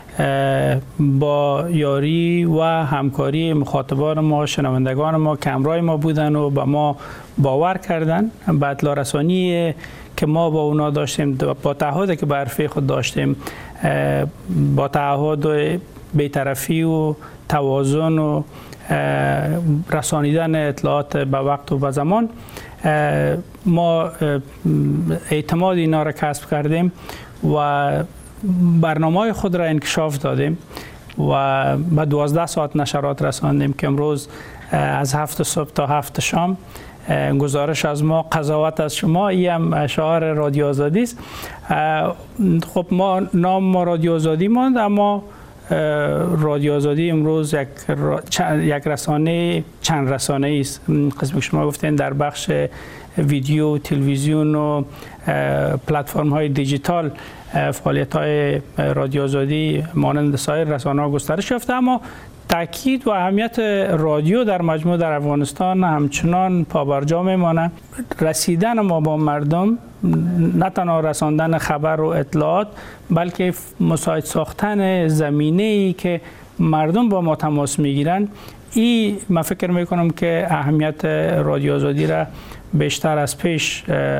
با یاری و همکاری مخاطبان ما، شنوندگان ما که همراه ما بودن و به ما باور کردن به اطلاع رسانی که ما با اونا داشتیم، با تعهدی که به حرفه خود داشتیم، با تعهد بی‌طرفی و توازن و رسانیدن اطلاعات به وقت و به زمان، ما اعتماد اینا را کسب کردیم و برنامه خود را انکشاف دادیم و به 12 ساعت نشرات رساندیم که امروز از 7 صبح تا 7 شام گزارش از ما، قضاوت از شما، این هم شعار رادیو آزادی است. خب ما نام ما رادیو آزادی ماند، اما رادیو آزادی امروز یک رسانه چند رسانه است. قسمی که شما گفتین در بخش ویدیو، تلویزیون و پلتفرم های دیجیتال فعالیت های رادیو آزادی مانند سایر رسانه ها گسترش یافته، اما تاکید و اهمیت رادیو در مجموع در افغانستان همچنان پابرجا میمانه. رسیدن ما با مردم، نه تنها رساندن خبر و اطلاعات، بلکه مساعد ساختن زمینه‌ای که مردم با ما تماس میگیرن، این من فکر میکنم که اهمیت رادیو آزادی را بیشتر از پیش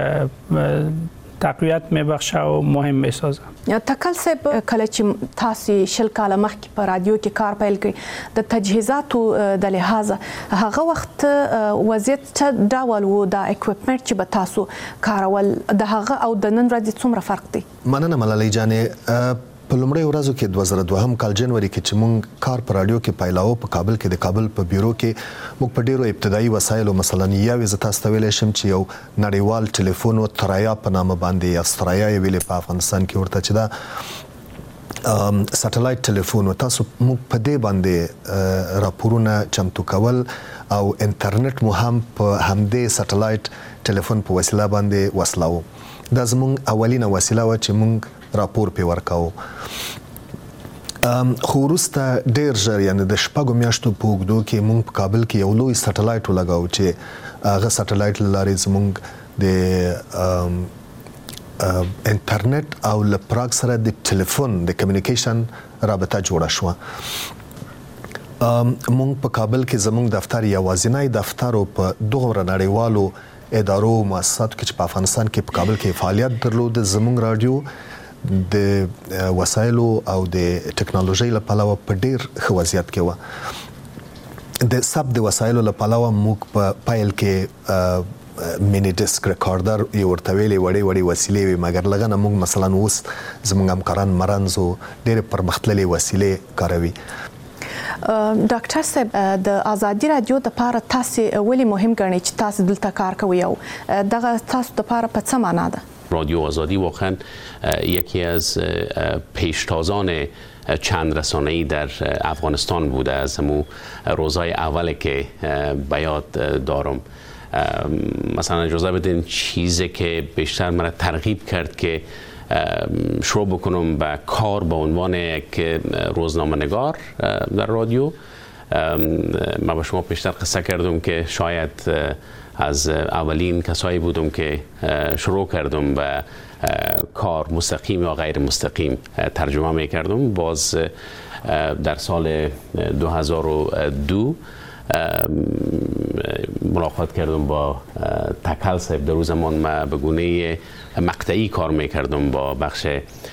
تقویت میبخشه و مهم میسازه. تکل صاحب، کله چې تاسو شل کاله مخکې په رادیو کې کار پیل کړی، د تجهیزاتو د لحاظه هغه وخت وضعیت څه ډول و؟ د اکوپمنټ چې به تاسو کارول د هغه او د نن ورځې څومره فرق دی؟ مننه ملالۍ جانې. په لومړۍ ورځو کې 2002 کال جنوري کې چې مونږ کار په رادیو کې پیلاو په کابل کې د کابل په بیرو کې مونږ په ډیرو ابتدایي وسایلو مثلا یو زه تاسو ته ویلی شم چې یو نړیوال ټلیفون و ترایا په نامه باندې یا سترایا یې ویلې په افغانستان کې ورته چې دا سټلایټ ټلیفون و، تاسو مونږ په دې باندې راپورونه چمتو کول او انټرنیټ مو هم په همدې سټلایټ ټلیفون په وسیله باندې وصلاو. دا زمونږ اولینه وسیله وه چې مونږ راپور پې ورکاو. خو وروسته ډېر ژر یعنې د 6 میاشتو په اوږدو کې مونږ په کابل کې یو لوی سټلایټ ولګاو چې هغه سټلایټ له لارې زمونږ د انټرنیټ او له پراګ سره د ټلیفون د کمیونیکیشن رابطه جوړه شوه. مونږ په کابل کې زمونږ دفتر یوازینی دفتر او په دغه نړیوالو ادارو او مؤسساتو کې چې په افغانستان کې په کابل کې فعالیت درلود، زمونږ رادیو د وسایلو او د ټکنالوژي له پلوه په ډیر ښه وضعیت کې و. د سب د وسایلو له پلوه موږ په پایل کې مینی ډیسک ریکارډر یو ورته ویلې وړې وسیلې وي، مګر لږه نه موږ مثلا اوس زموږ همکاران مرنځو ډېرې پرمختللې وسیلې کاروي. ډاکټر صاحب، د آزادي رادیو د لپاره تاسو ولې مهم ګڼئ چې تاسو دلته کار کوئ او دغه تاسو د لپاره په څه معنا ده؟ رادیو آزادی واقعا یکی از پیشتازان چند رسانه‌ای در افغانستان بوده. از همون روزهای اولی که به یاد دارم، مثلا اجازه بدین چیزی که بیشتر مرا ترغیب کرد که شروع بکنم به کار به عنوان یک روزنامه نگار در رادیو. من با شما پیشتر قصه کردم که شاید از اولین کسایی بودم که شروع کردم به کار مستقیم یا غیر مستقیم ترجمه می کردم. باز در سال 2002 ملاقات کردم با تکل صاحب. در روز زمان من به گونه مقطعی کار می کردم با بخش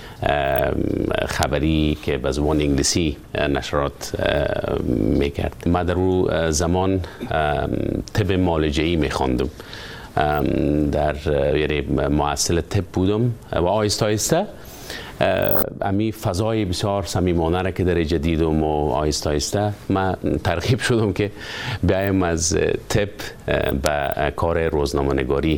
خبری که به زبان انگلیسی نشرات میکرد. من در اون زمان طب معالجه‌ای میخواندم، در یعنی معسل طب بودم و آهسته آهسته امی فضای بسیار صمیمانه را که در اینجا دیدم و آهسته آهسته من ترغیب شدم که بیایم از طب به کار روزنامه نگاری.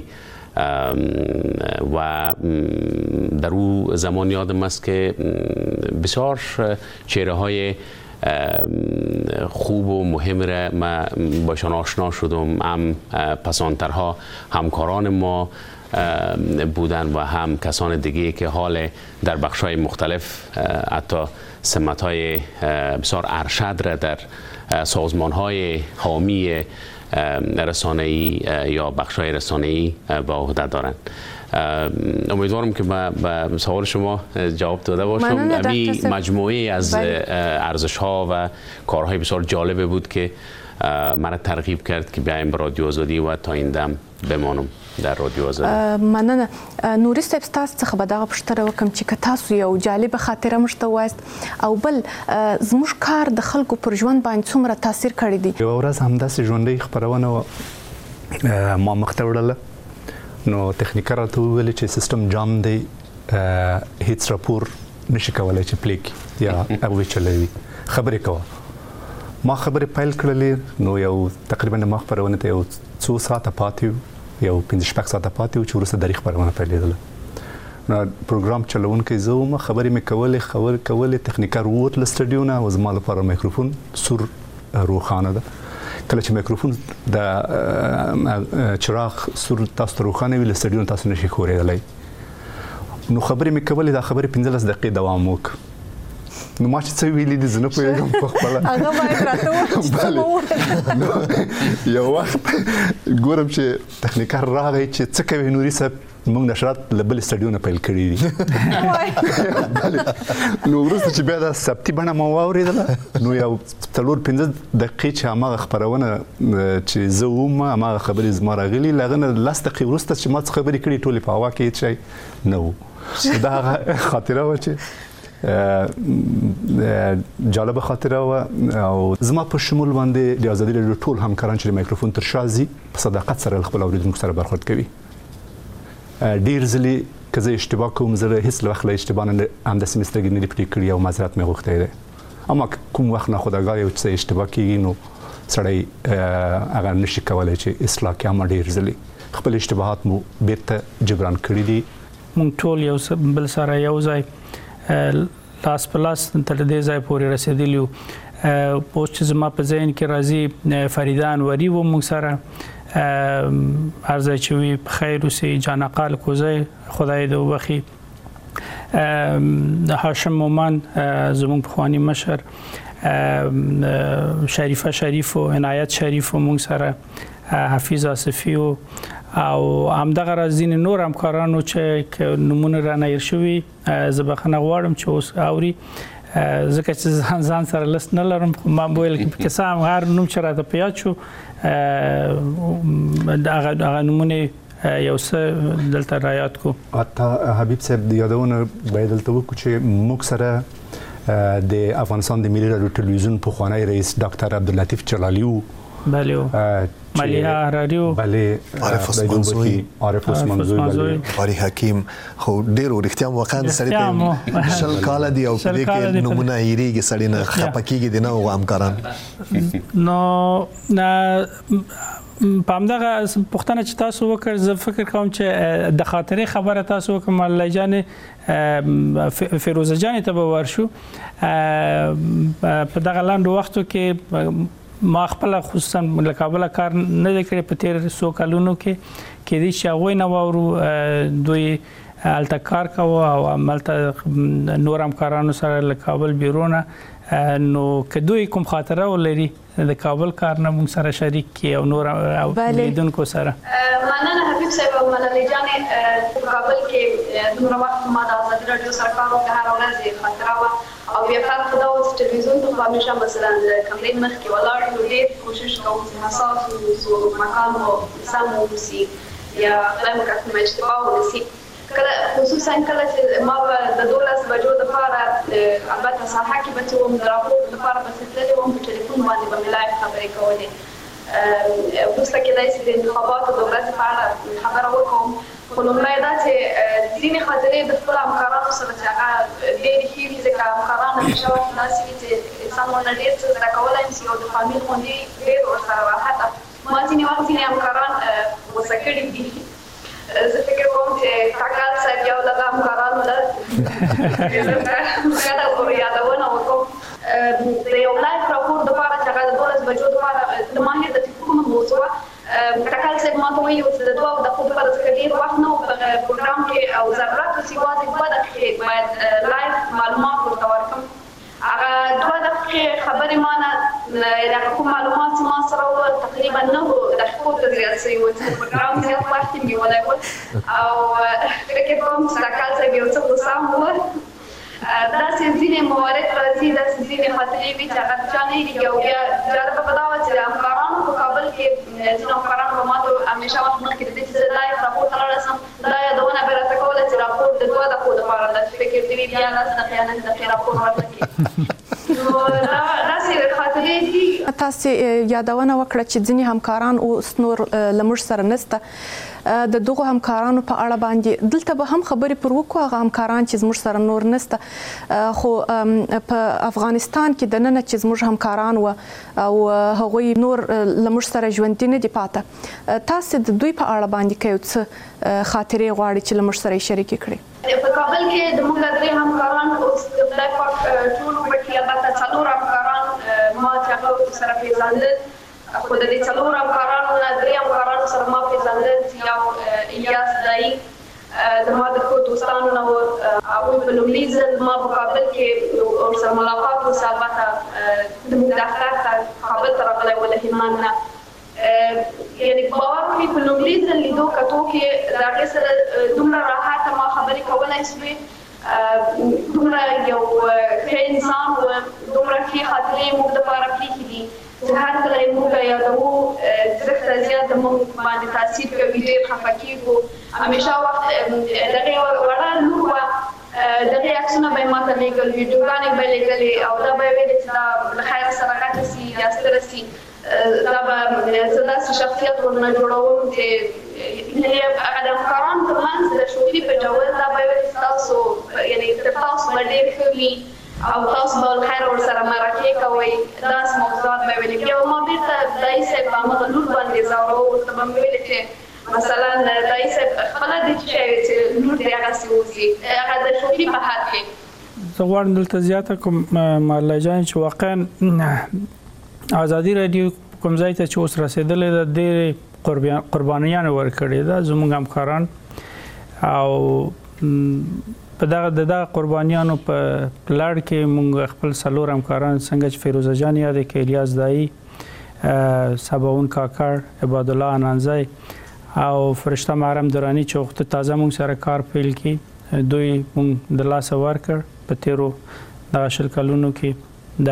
و در او زمان یادم است که بسیار چهره های خوب و مهم را من باشان آشنا شدم. هم پسانترها همکاران ما بودن و هم کسان دیگه که حال در بخش‌های مختلف حتی سمت‌های بسیار ارشد را در سازمان‌های حامی رسانه‌ای یا بخش‌های رسانه‌ای به عهده دارند. امیدوارم که به سوال شما جواب داده باشم. امی مجموعه از ارزش‌ها و کارهای بسیار جالبه بود که مرا ترغیب کرد که بیایم به رادیو آزادی و تا این دم بمانم در رادیو آزادی. مننه. نوري صاحب، تاسو څخه به دغه پوښتنه وکم چې که تاسو یو جالبه خاطره موږ ته وایست او بل زموږ کار د خلکو پر ژوند باندې څومره تاثیر کړی دی؟ یو ورځ همداسې ژوندۍ خپرونه ما مخ ته وړله، نو تخنیکر راته وویل چې سیستم جام دی، هیڅ راپور نشي کولی چې پلی کړي یا هغوی چلوي، خبرې کوه. ما خبرې پیل کړلې، نو یو تقریبا ما خپرونه ته یو څو ساعته پاتې یو 5-6 ساعته پاتې و چې وروسته د خبرونه پیلېدله. نو پروګرام چلونکی زه وم، خبرې مې کولې تخنیکر ووت له سټډیو نه او زما لپاره میکروفون سور روښانه ده. کله چې میکروفون د چراغ سور تاسو ته روښانه وي له سټډیو تاسو نشئ ښورېدلی نو خبرې مې کولې دا خبرې 15 دقیقې دوام وکړ نو ما چې څه ویلي دي زه نه پوهېږم په خپله هغه باید راته ووایي یو وخت ګورم چې تخنیکر راغی چې څه کوي نوري صاحب موږ نشرات له بل سټډیو نه پیل کړي دي نو وروسته چې بیا د ثبتي بڼه مو واورېدله نو یو 4-5 دقیقې چې هماغه خپرونه چې زه وم هماغه خبرې زما راغلي له هغه نه 10 دقیقې وروسته چې ما څه خبرې کړي ټولې په هوا کې هېڅ شی نه و دا هغه خاطره وه چې جالبه خاطره و او زما په شمول باندې د ازادي راډیو ټول همکاران چې مایکروفون تر شا ځي په صداقت سره خپل اوریدونکو سره برخورد کوي ډیر ځلې که زه اشتباه کوم زه هیڅ وخت له اشتباه نه همداسې مې سترګې نه دي پټې کړي او معذرت مې غوښتی دی اما کوم وخت ناخودآګاه یو څه اشتباه کېږي نو سړی هغه نشي کولی چې اصلاح کړي اما ډیر ځلې خپل اشتباهات مو بیرته جبران کړي دي مونږ ټول یو بل سره یو ځای لاس په لاس تر دې ځای پورې رسېدلي یو اوس چې زما په ذهن کې راځي فریده انوري و موږ سره هر ځای چې وي په خیر اوسئ جانقال کوزی خدای دې وبخي هاشم مومن زموږ پخواني مشر شریفه شریف و عنایت شریف و موږ سره حفیظ آصفی او همدغه راځین نور همکارانو چې نمونه را نه شوي زه بخښنه غواړم چې اوس اوري ځکه چې ځان سره لست نه لرم ما ویل کې سم هر نوم چې راته په یاد شو هغه نمونه یو څه دلته رایاد کو حتی حبیب صاحب د یادونه باید دلته وکړو چې موږ سره د افغانستان د ملي راډیو تلویزیون پخوانی رئیس ډاکټر عبداللطیف جلالی و بله ملیحه حراریو بله عارف عثمانزوی باری حکیم خو ډیرو رښتیا واقعا سړی ته شل کاله دی او په دې کې نمونه هېرېږي سړی نه خفه کېږي د نوو همکاران نو په همدغه پوښتنه چې تاسو وکړ زه فکر کوم چې د خاطرې خبره تاسو وکړم ملای جانې فیروزه جانې ته به ورشو په دغه لنډو وختو کې ما خپل خصوصا له کابل کار نه کړی په تیر څو کلونو کې دې چې هغوی نه واورو دوی هلته کار کوه او هملته نور همکارانو سره له کابل بیرونه نو که دوی کوم خاطره ولري د کابل کار نه موږ سره شریک کړي او نور لیدونکو سره مننه حبیب صاحب او ملالۍ جانې په کابل کې دومره وخت ما د ازادي راډیو سره کار وکړ هره ورځ خاطره وه او بیا فرق دا اوس ټلویزیون ته همیشه مثلا د کمرې مخکې ولاړ یو ډېر کوشش کوم چې حساس واوسو مکان مو سم واوسي یا خدای مو کړه کومه اشتباه ونه سي خصوصا کله چې ما به د 12 بجو دپاره البته ساحه کې به چې وم د راپور دپاره به تللې وم په ټلیفون باندې به مې لایف خبرې کولې وروسته کېدای شي د انتخاباتو د ورځې په اړه خبره وکړم خو لومړی دا چې ځینې خاطرې د خپلو همکارانو سره چې هغه ډېرې ښې وي ځکه همکاران همیشه وخت داسې وي چې انسان ورنه ډېر څه زده کولی شي او د فامیل غوندې ډېر ورسره وه حتی ما ځینې وخت ځینې همکاران غوسه کړي دي زه فکر کوم چې کاکال صاحب یو دغه همکارانو ده یادونه وکړم د یو لایف راپور دپاره چې هغه د 12 بجو دپاره د ماهر د ټلیفون موضوع کاکال صاحب ما ته وایي چې د 2 دقیقو دپاره څخه ډېر وخت نه و په پروګرام کې او ضرورت و چې یوازې 2 دقیقې باید لایف معلومات ورته ورکړم هغه 2 دقیقې خبرې ما نه هغه کوم معلومات چې ما سره وو تقریبا 9 دقیقو ته زیات شوي وو چې پروګرام زیات وخت یې نیولی و او فکر کوم چې کاکال صاحب یو څه غوسه هم و داسې ځینې موارد راځي داسې ځینې خاطرې وي چې هغه چا نه هېرېږي او بیا جالبه به دا وه چې د همکارانو په کابل کې ځینو همکارانو به ما ته همیشه وخت مخکې د دې چې زه لایف راپور ته لاړه شم دا یادونه به راته کوله چې راپور د 2 دقیقو دپاره ده چې فکر دې وي بیا 10 دقیقې یا 9 دقیقې راپور ورته کړي نو داسې خاطرې دي تاسې یادونه وکړه چې ځینې همکاران اوس نور له موږ سره نسته د دغو همکارانو په اړه باندې دلته به هم خبرې پر وکړو هغه همکاران چې زموږ سره نور نسته خو په افغانستان کې دننه چې زموږ همکاران و او هغوی نور له موږ سره ژوندي نه دي پاته تاسې د دوی په اړه باندې که یو څه خاطرې غواړئ چې له موږ سره یې شریکې کړئ په کابل کې زموږ 3 همکاران اوس د خدای پاک ټول وبخښي البته 4 همکاران ما چې هغه سره پېژندل خو د دې 4 همکارانو نه 3 همکارانو سره ما پېژندل چې یو الیاس دایي د ما د خو دوستانو نه هغوی په لومړي ځل ما په کابل کې ورسره ملاقات وشو. البته زموږ دفتر ته کابل ته راغلی و له هلمند نه. یعنې باور وکړئ په لومړي ځل لیدو کتو کې د هغې سره دومره راحته ما خبرې کولی شوې. دومره یو ښه انسان و، دومره ښې خاطرې موږ دپاره پرېښي دي چې هر کله یې موږ یادوو زړه ته زیات د موږ باندې تاثیر کوي، ډېر خفه کېږو. همیشه وخت د هغې وړه لور وه، د هغې عکسونه به یې ما ته لېږل، ویډیوګانې به یې لېږلې او دا به یې ویلې چې دا له خیره سره غټه سي یا ستره سي. دا به زه داسې شخصیت ورنه جوړوم چې هغه د همکارانو تر منځ د شوخي په ډول دا به یې ویل چې تاسو یعنې تر تاسو به ډېر ښه وي او تاسو به الخیر ورسره مرکې کوئ. داسې موضوعات به یې ویلې. بیا به ما بېرته دایي صاحب په همغه لور باندې ځوروو، ورته به مې ویلې چې مثلا دایي صاحب خپله دې چې لور دې هغسې اوسي، هغه د شوخي په حد کې. زه غواړم دلته زیاته کړم ماله جان چې واقعا ازادي راډیو کوم ځای ته چې اوس رسېدلې ده ډېرې قربانیانې ورکړې ده زموږ همکاران، او په دغه قربانیانو په لړ کې موږ خپل څلور همکاران څنګه چې فیروزه جان یاد کړي، الیاس دایي، سباون کاکړ، عباد الله انانزی او فرشته محرم درانی چې وخت تازه موږ سره کار پیل کړي، دوی موږ د لاسه ورکړ په تیرو دغه شل کلونو کې. د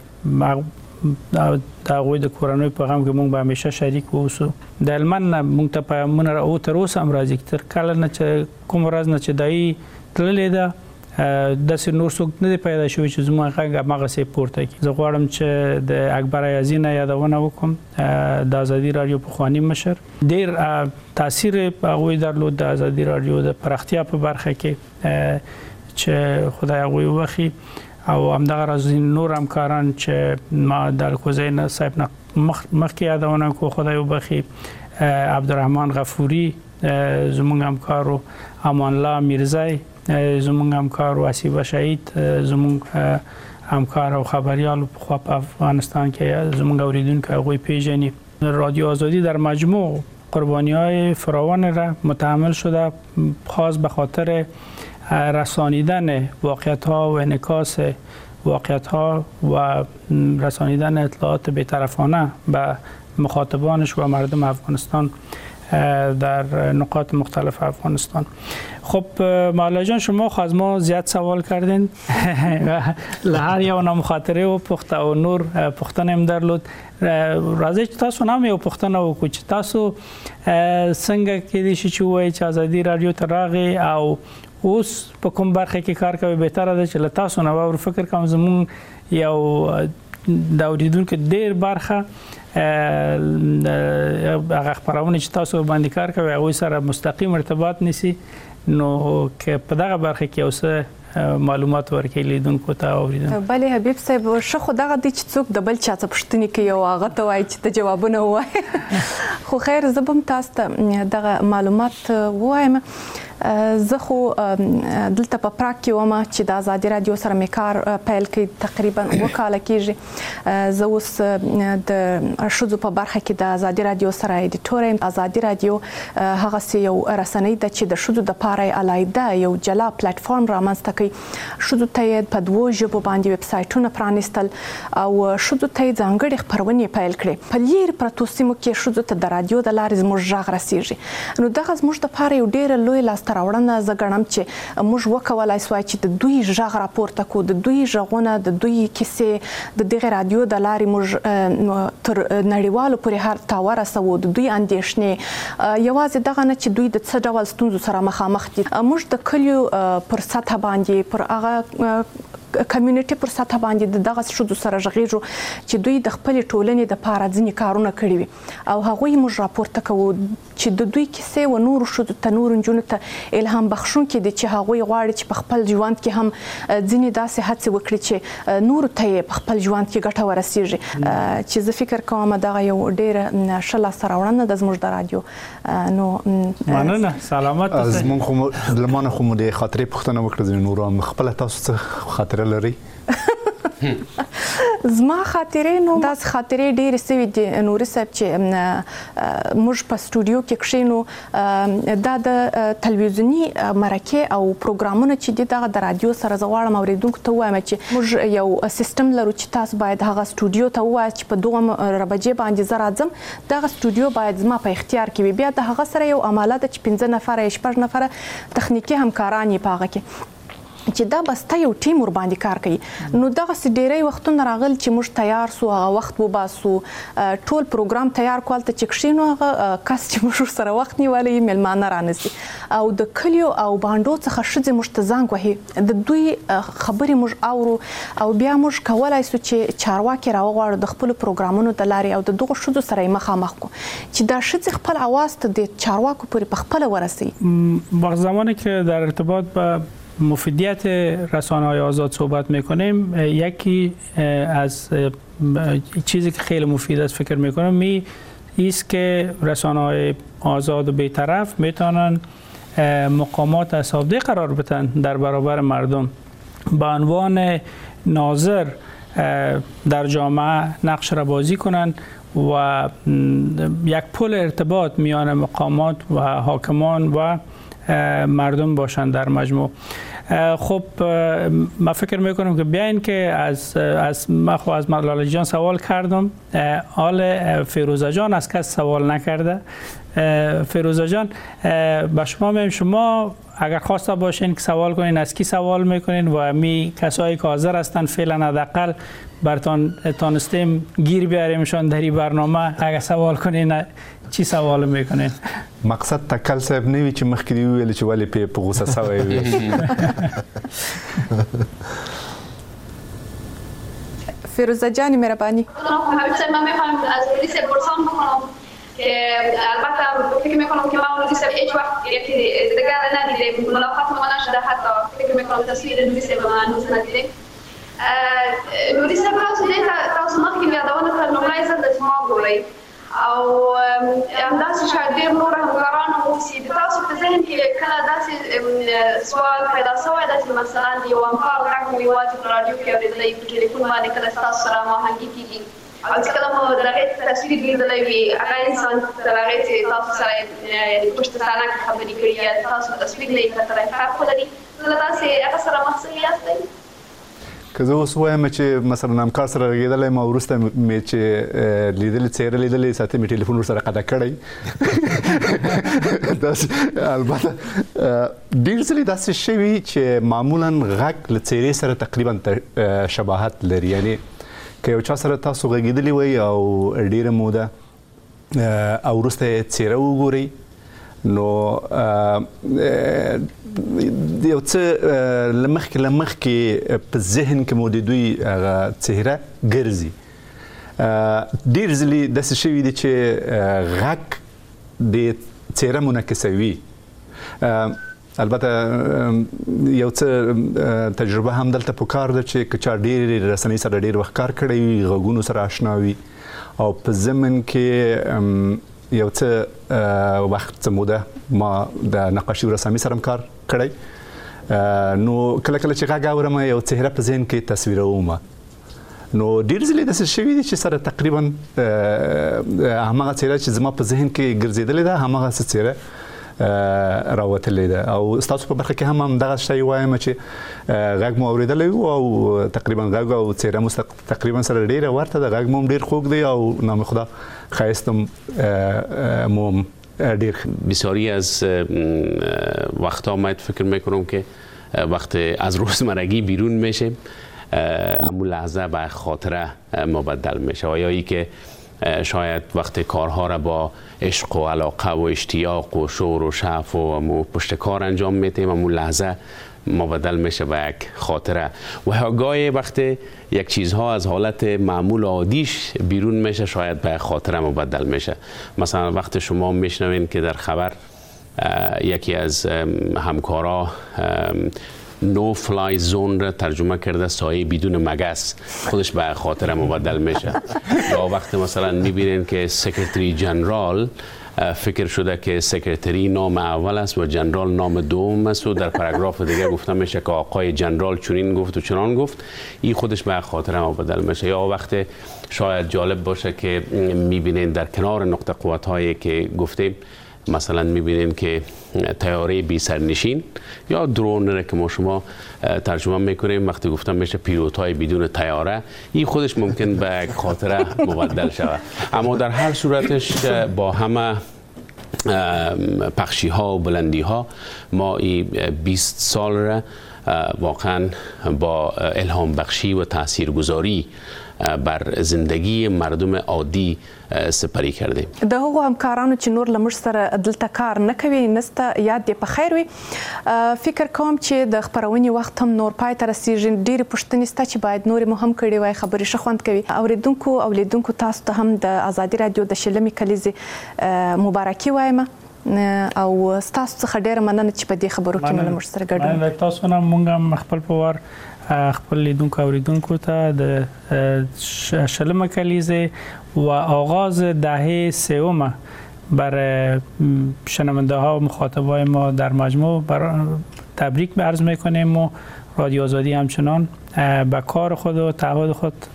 هغوی د کورنۍ په غم کې موږ به همیشه شریک اوسو. د هلمند نه موږ ته پیغامونه تر اوسه هم راځي، تر کله نه چې کوم ورځ نه چې دایي تللې ده داسې نور څوک نه دی پیدا شوی چې زموږ غږ هماغسې پورته کړي. زه غواړم چې د اکبر ایازي نه یادونه وکړم، د ازادي راډیو پخواني مشر. ډېر تاثیر هغوی درلود د ازادي راډیو د پراختیا په برخه کې چې خدای هغوی وبخي، او همدغه راز نور همکاران چې ما د الکوزین صاحب نه مخکې یادونه کو خدای وبخي، عبدالرحمن غفوري زموږ همکارو، امان الله میرزای زموږ همکارو، اسیبه شهید زموږ همکار او خبریال په افغانستان کې زموږ اوریدونکو هغوی پیژني. رادیو آزادی در مجموع قربانی‌های فراوان را متحمل شده، خاص به خاطر رسانیدن واقعیت‌ها و انعکاس واقعیت‌ها و رسانیدن اطلاعات بی‌طرفانه به مخاطبانش و مردم افغانستان در نقاط مختلف افغانستان. خب مولا جان شما از ما زیاد سوال کردین لهر یو نه مخاطره و پخته او نور پختن هم درلود. راځي چې تاسو نام یو پښتنه وکړو چې تاسو څنګه کې دي چې وایي چې ازادي رادیو ته راغی او اوس په کوم برخه کې کار کوي. بهتره ده چې له تاسو نه واور فکر کوم زمون یو د اوریدونکو ډیر برخه هغه خبرونه چې تاسو باندې کار کوي هغه سره مستقیم ارتباط نسی، نو که په دغه برخه کې اوسه معلومات ورکړي لیدونکو ته اوریدونکو. بله حبیب صاحب شخو دغه د څوک د بل چا څه پښتني کوي او هغه ته وایي چې ته جوابونه وایي. خو خیر زبم تاسو ته دغه معلومات وایم. زه خو دلته په پراګ کې وم چې د ازادي رادیو سره مې کار پیل کړ تقریبا 2 کال کېږي. زه اوس د ښځو په برخه کې د ازادي رادیو سره ایډیټور یم. ازادي رادیو هغه یو رسنۍ ده چې د ښځو د پاره علایده یو جلا پلیټ فارم رامنځته کوي. ښځو ته په 2 ژبو باندې ویب سایټونه پرانیستل او ښځو ته ځانګړي خبرونه پیل کړې. په لیر پرتو سیمو کې ښځو ته د رادیو د لارې زموږ غږ رسیږي. نو دغه زموږ د پاره یو ډیر لوی راوړنه زه ګڼم چې موږ وکولای سوای چې د دوی غږ راپورته کو، د دوی غږونه، د دوی کیسې د دغه رادیو د لارې موږ تر نړیوالو پورې هر تا ورسوو. د دوی اندېښنې یوازې دغه نه چې دوی د څه ډول ستونزو سره مخامخ دي، موږ د کلیو پر سطح باندې پر هغه کمیونټي پر سطح باندې دغه شودو سره ژغېږو چې دوی د خپل ټولنې د پاره ځینې کارونه کړي وي او هغوی موږ راپورته کوو چې د دوی کیسې و نور شودو ته نور نجونو ته الهام بخښونکې دي چې هغوی غواړي چې په خپل ژوند کې هم ځینې داسې هڅې وکړي چې نور ته په خپل ژوند کې ګټه ورسیږي. چې زه فکر کوم دغه یو ډېره ښه لاسته راوړنه ده زموږ د رادیو. نو مننه، سلامت اوسئ. زموږ خو لمانه خو د خاطرې پوښتنه وکړه، نور خپل تاسو څه خاطره لري؟ زما خاطرې نو داس خاطرې ډېرې سوي دي نوري صاحب چې موږ په سټوډیو کې کښینو دا د تلویزیوني مرکې او پروګرامونه چې دي دغه د رادیو سره زه غواړم اورېدونکو ته ووایم چې موږ یو سیستم لرو چې تاسو باید هغه سټوډیو ته ووایاست چې په 2 بجې باندې زه راځم دغه سټوډیو باید زما په اختیار کې وي بیا د هغه سره یو عماله ده چې 15 نفره یا 6 نفره تخنیکي همکاران یې په هغه کې چې دا بسته یو ټیم ور باندې کار کوي نو دغه ډیری وختونه راغل چې موږ تیار سو هغه وخت وباسو ټول پروګرام تیار کول ته چې کښینو هغه کس چې موږ سره وخت نیولې ملمانه رانسي او د کلیو او باندو څخه شځې موږ ته زنګ وهي د دوی خبرې موږ اورو او بیا موږ کولای سو چې چارواکي راوغواړو د خپل پروګرامونو د لارې او د دغه شذو سره مخامخ کو چې دا شځې خپل اواز ته د چارواکو پورې په خپل ورسي وقت زمانی که در ارتباط با مفیدیت رسانه‌های آزاد صحبت میکنیم یکی از چیزی که خیلی مفید است فکر میکنم است که رسانه‌های آزاد و بی‌طرف میتونن مقامات اساتید قرار بدن در برابر مردم به عنوان ناظر در جامعه نقش را بازی کنند و یک پل ارتباط میان مقامات و حاکمان و مردم باشند در مجموع. خب من فکر میکنم که بیاین که از لاله جان سوال کردم حال فیروزه جان از کس سوال نکرده فیروزه جان به شما میگم شما اگر خواسته باشین که سوال کنین از کی سوال میکنین و می کسایی که حاضر هستن فعلا حداقل برتان تانستیم گیر بیاریمشان در این برنامه اگر سوال کنین چی سوال میکنین مقصد تکل صاحب نه وی چې مخکې دی ویل چې ولې په غوسه سوی وي فیروزه جان مهربانی حبیب صاحب من میخوام از پلیس پرسان بکنم که البته فکر میکنم که ما پلیس هیچ وقت یکی دیگر ندیده ملاقات ما نشده حتی فکر میکنم تصویر پلیس به من هنوز ندیده پلیس تاسو مخکې یادونه کړل لومړی ځل د ما ګورئ او همداسې شاید ډېر نور همکاران هم اوسي د تاسو په ذهن کې کله داسې سوال پیدا شوی ده چې مثلا د یو همکار غږ مو یوازې په راډیو کې اورېدلی په ټلیفون باندې کله ستاسو سره هماهنګي کېږي او چې کله مو د هغې تصویر لیدلی وي هغه انسان تر هغې چې تاسو سره پشت صحنه کې خبرې کړي یا تاسو تصویر نه یې کتلی فرق ولري له تاسې هغه سره مخ شوي یاستئ که زه اوس وایم چې مثلا همکار سره غږېدلی ما وروسته مې چې لیدلې څېره لیدلې ساعتې مې ټلیفون ورسره قطع کړی داسې البته ډېر ځلې داسې شوي چې معمولا غږ له څېرې سره تقریبا شباهت لري یعنې که یو چا سره تاسو غږېدلي وئ او ډېره موده او وروسته یې څېره وګورئ نو یو څه له مخکې په ذهن کې مو د دوی هغه څهره ګرځي ډېر ځلې داسې شوي دي چې غږ د څهره منعکسوي البته یو څه تجربه هم دلته پکار ده چې که چا ډېرې رسنۍ سره ډېر وخت کار کړی وي غږونو سره اشنا وي او په ضمن کې یو څه وخت موده ما د نقاشي او رسامي سره کار کړی نو کله کله چې غږ اورم یو څهره په ذهن کې تصویروم نو ډېر ځلې داسې شوي دي چې سره تقریبا هماغه څهره چې زما په ذهن کې ګرځېدلې ده هماغه څهره راوتلې ده او ستاسو په برخه کې هم دغه شی وایم چې غږ مو اورېدلی و او تقریبا غږ او څهره مو تقریبا سره ډېره ورته ده غږ مو ډېر خوږ دی او نام خدا ښایستم مو ډېر بسیاری از وقتها من فکر میکنم که وقت از روزمرگی بیرون میشیم همون لحظه به خاطره مبدل میشه و یا ای که شاید وقت کارها را با عشق و علاقه و اشتیاق و شور و شعف و پشت کار انجام میتیم همون لحظه مبدل میشه به یک خاطره و گاهی وقت یک چیزها از حالت معمول عادیش بیرون میشه شاید به خاطره مبدل میشه مثلا وقت شما میشنوین که در خبر یکی از همکارا نو فلای زون را ترجمه کرده سایه بدون مگس خودش به خاطره مبدل میشه یا وقت مثلا میبینین که سکرتری جنرال فکر شده که سکرتری نام اول است و جنرال نام دوم است و در پاراگراف دیگه گفته میشه که آقای جنرال چنین گفت و چنان گفت. این خودش به خاطر ما بدل میشه. یا وقت شاید جالب باشه که میبینین در کنار نقطه قوت هایی که گفتیم مثلا میبینین که طیاره بی سرنشین یا درون که ما شما ترجمه میکنیم وقتی گفتم میشه پیلوت های بدون طیاره، این خودش ممکن به یک خاطره مبدل شود. اما در هر صورتش با همه پخشی ها و بلندی ها ما این 20 سال را واقعا با الهام بخشی و تاثیرگذاری بر زندگی مردم عادی سپری کردیم. د هغو همکارانو چې نور لمر سره دلته کار نه کوي نسته یاد دې په خیر وي. فکر کوم چې د خبرونې وخت هم نور پای ته رسیږي. ډېرې پوښتنې سته چې باید نورې مو هم کړې وای. خبرې ښه خوند کوي. اوریدونکو او لیدونکو تاسو ته هم د ازادي رادیو د شلمې کلیزې مبارکي وایم او ستاسو څخه ډېره مننه چې په دې خبرو کې مو سره ګډون. تاسو نه مونږ هم خپل په وار خپل لیدونکو اوریدونکو ته د شلمه کلیزه و آغاز دهه سوم برای شنونده ها و مخاطبای ما در مجموع تبریک عرض میکنیم و رادیو آزادی همچنان به کار خود و تعهد خود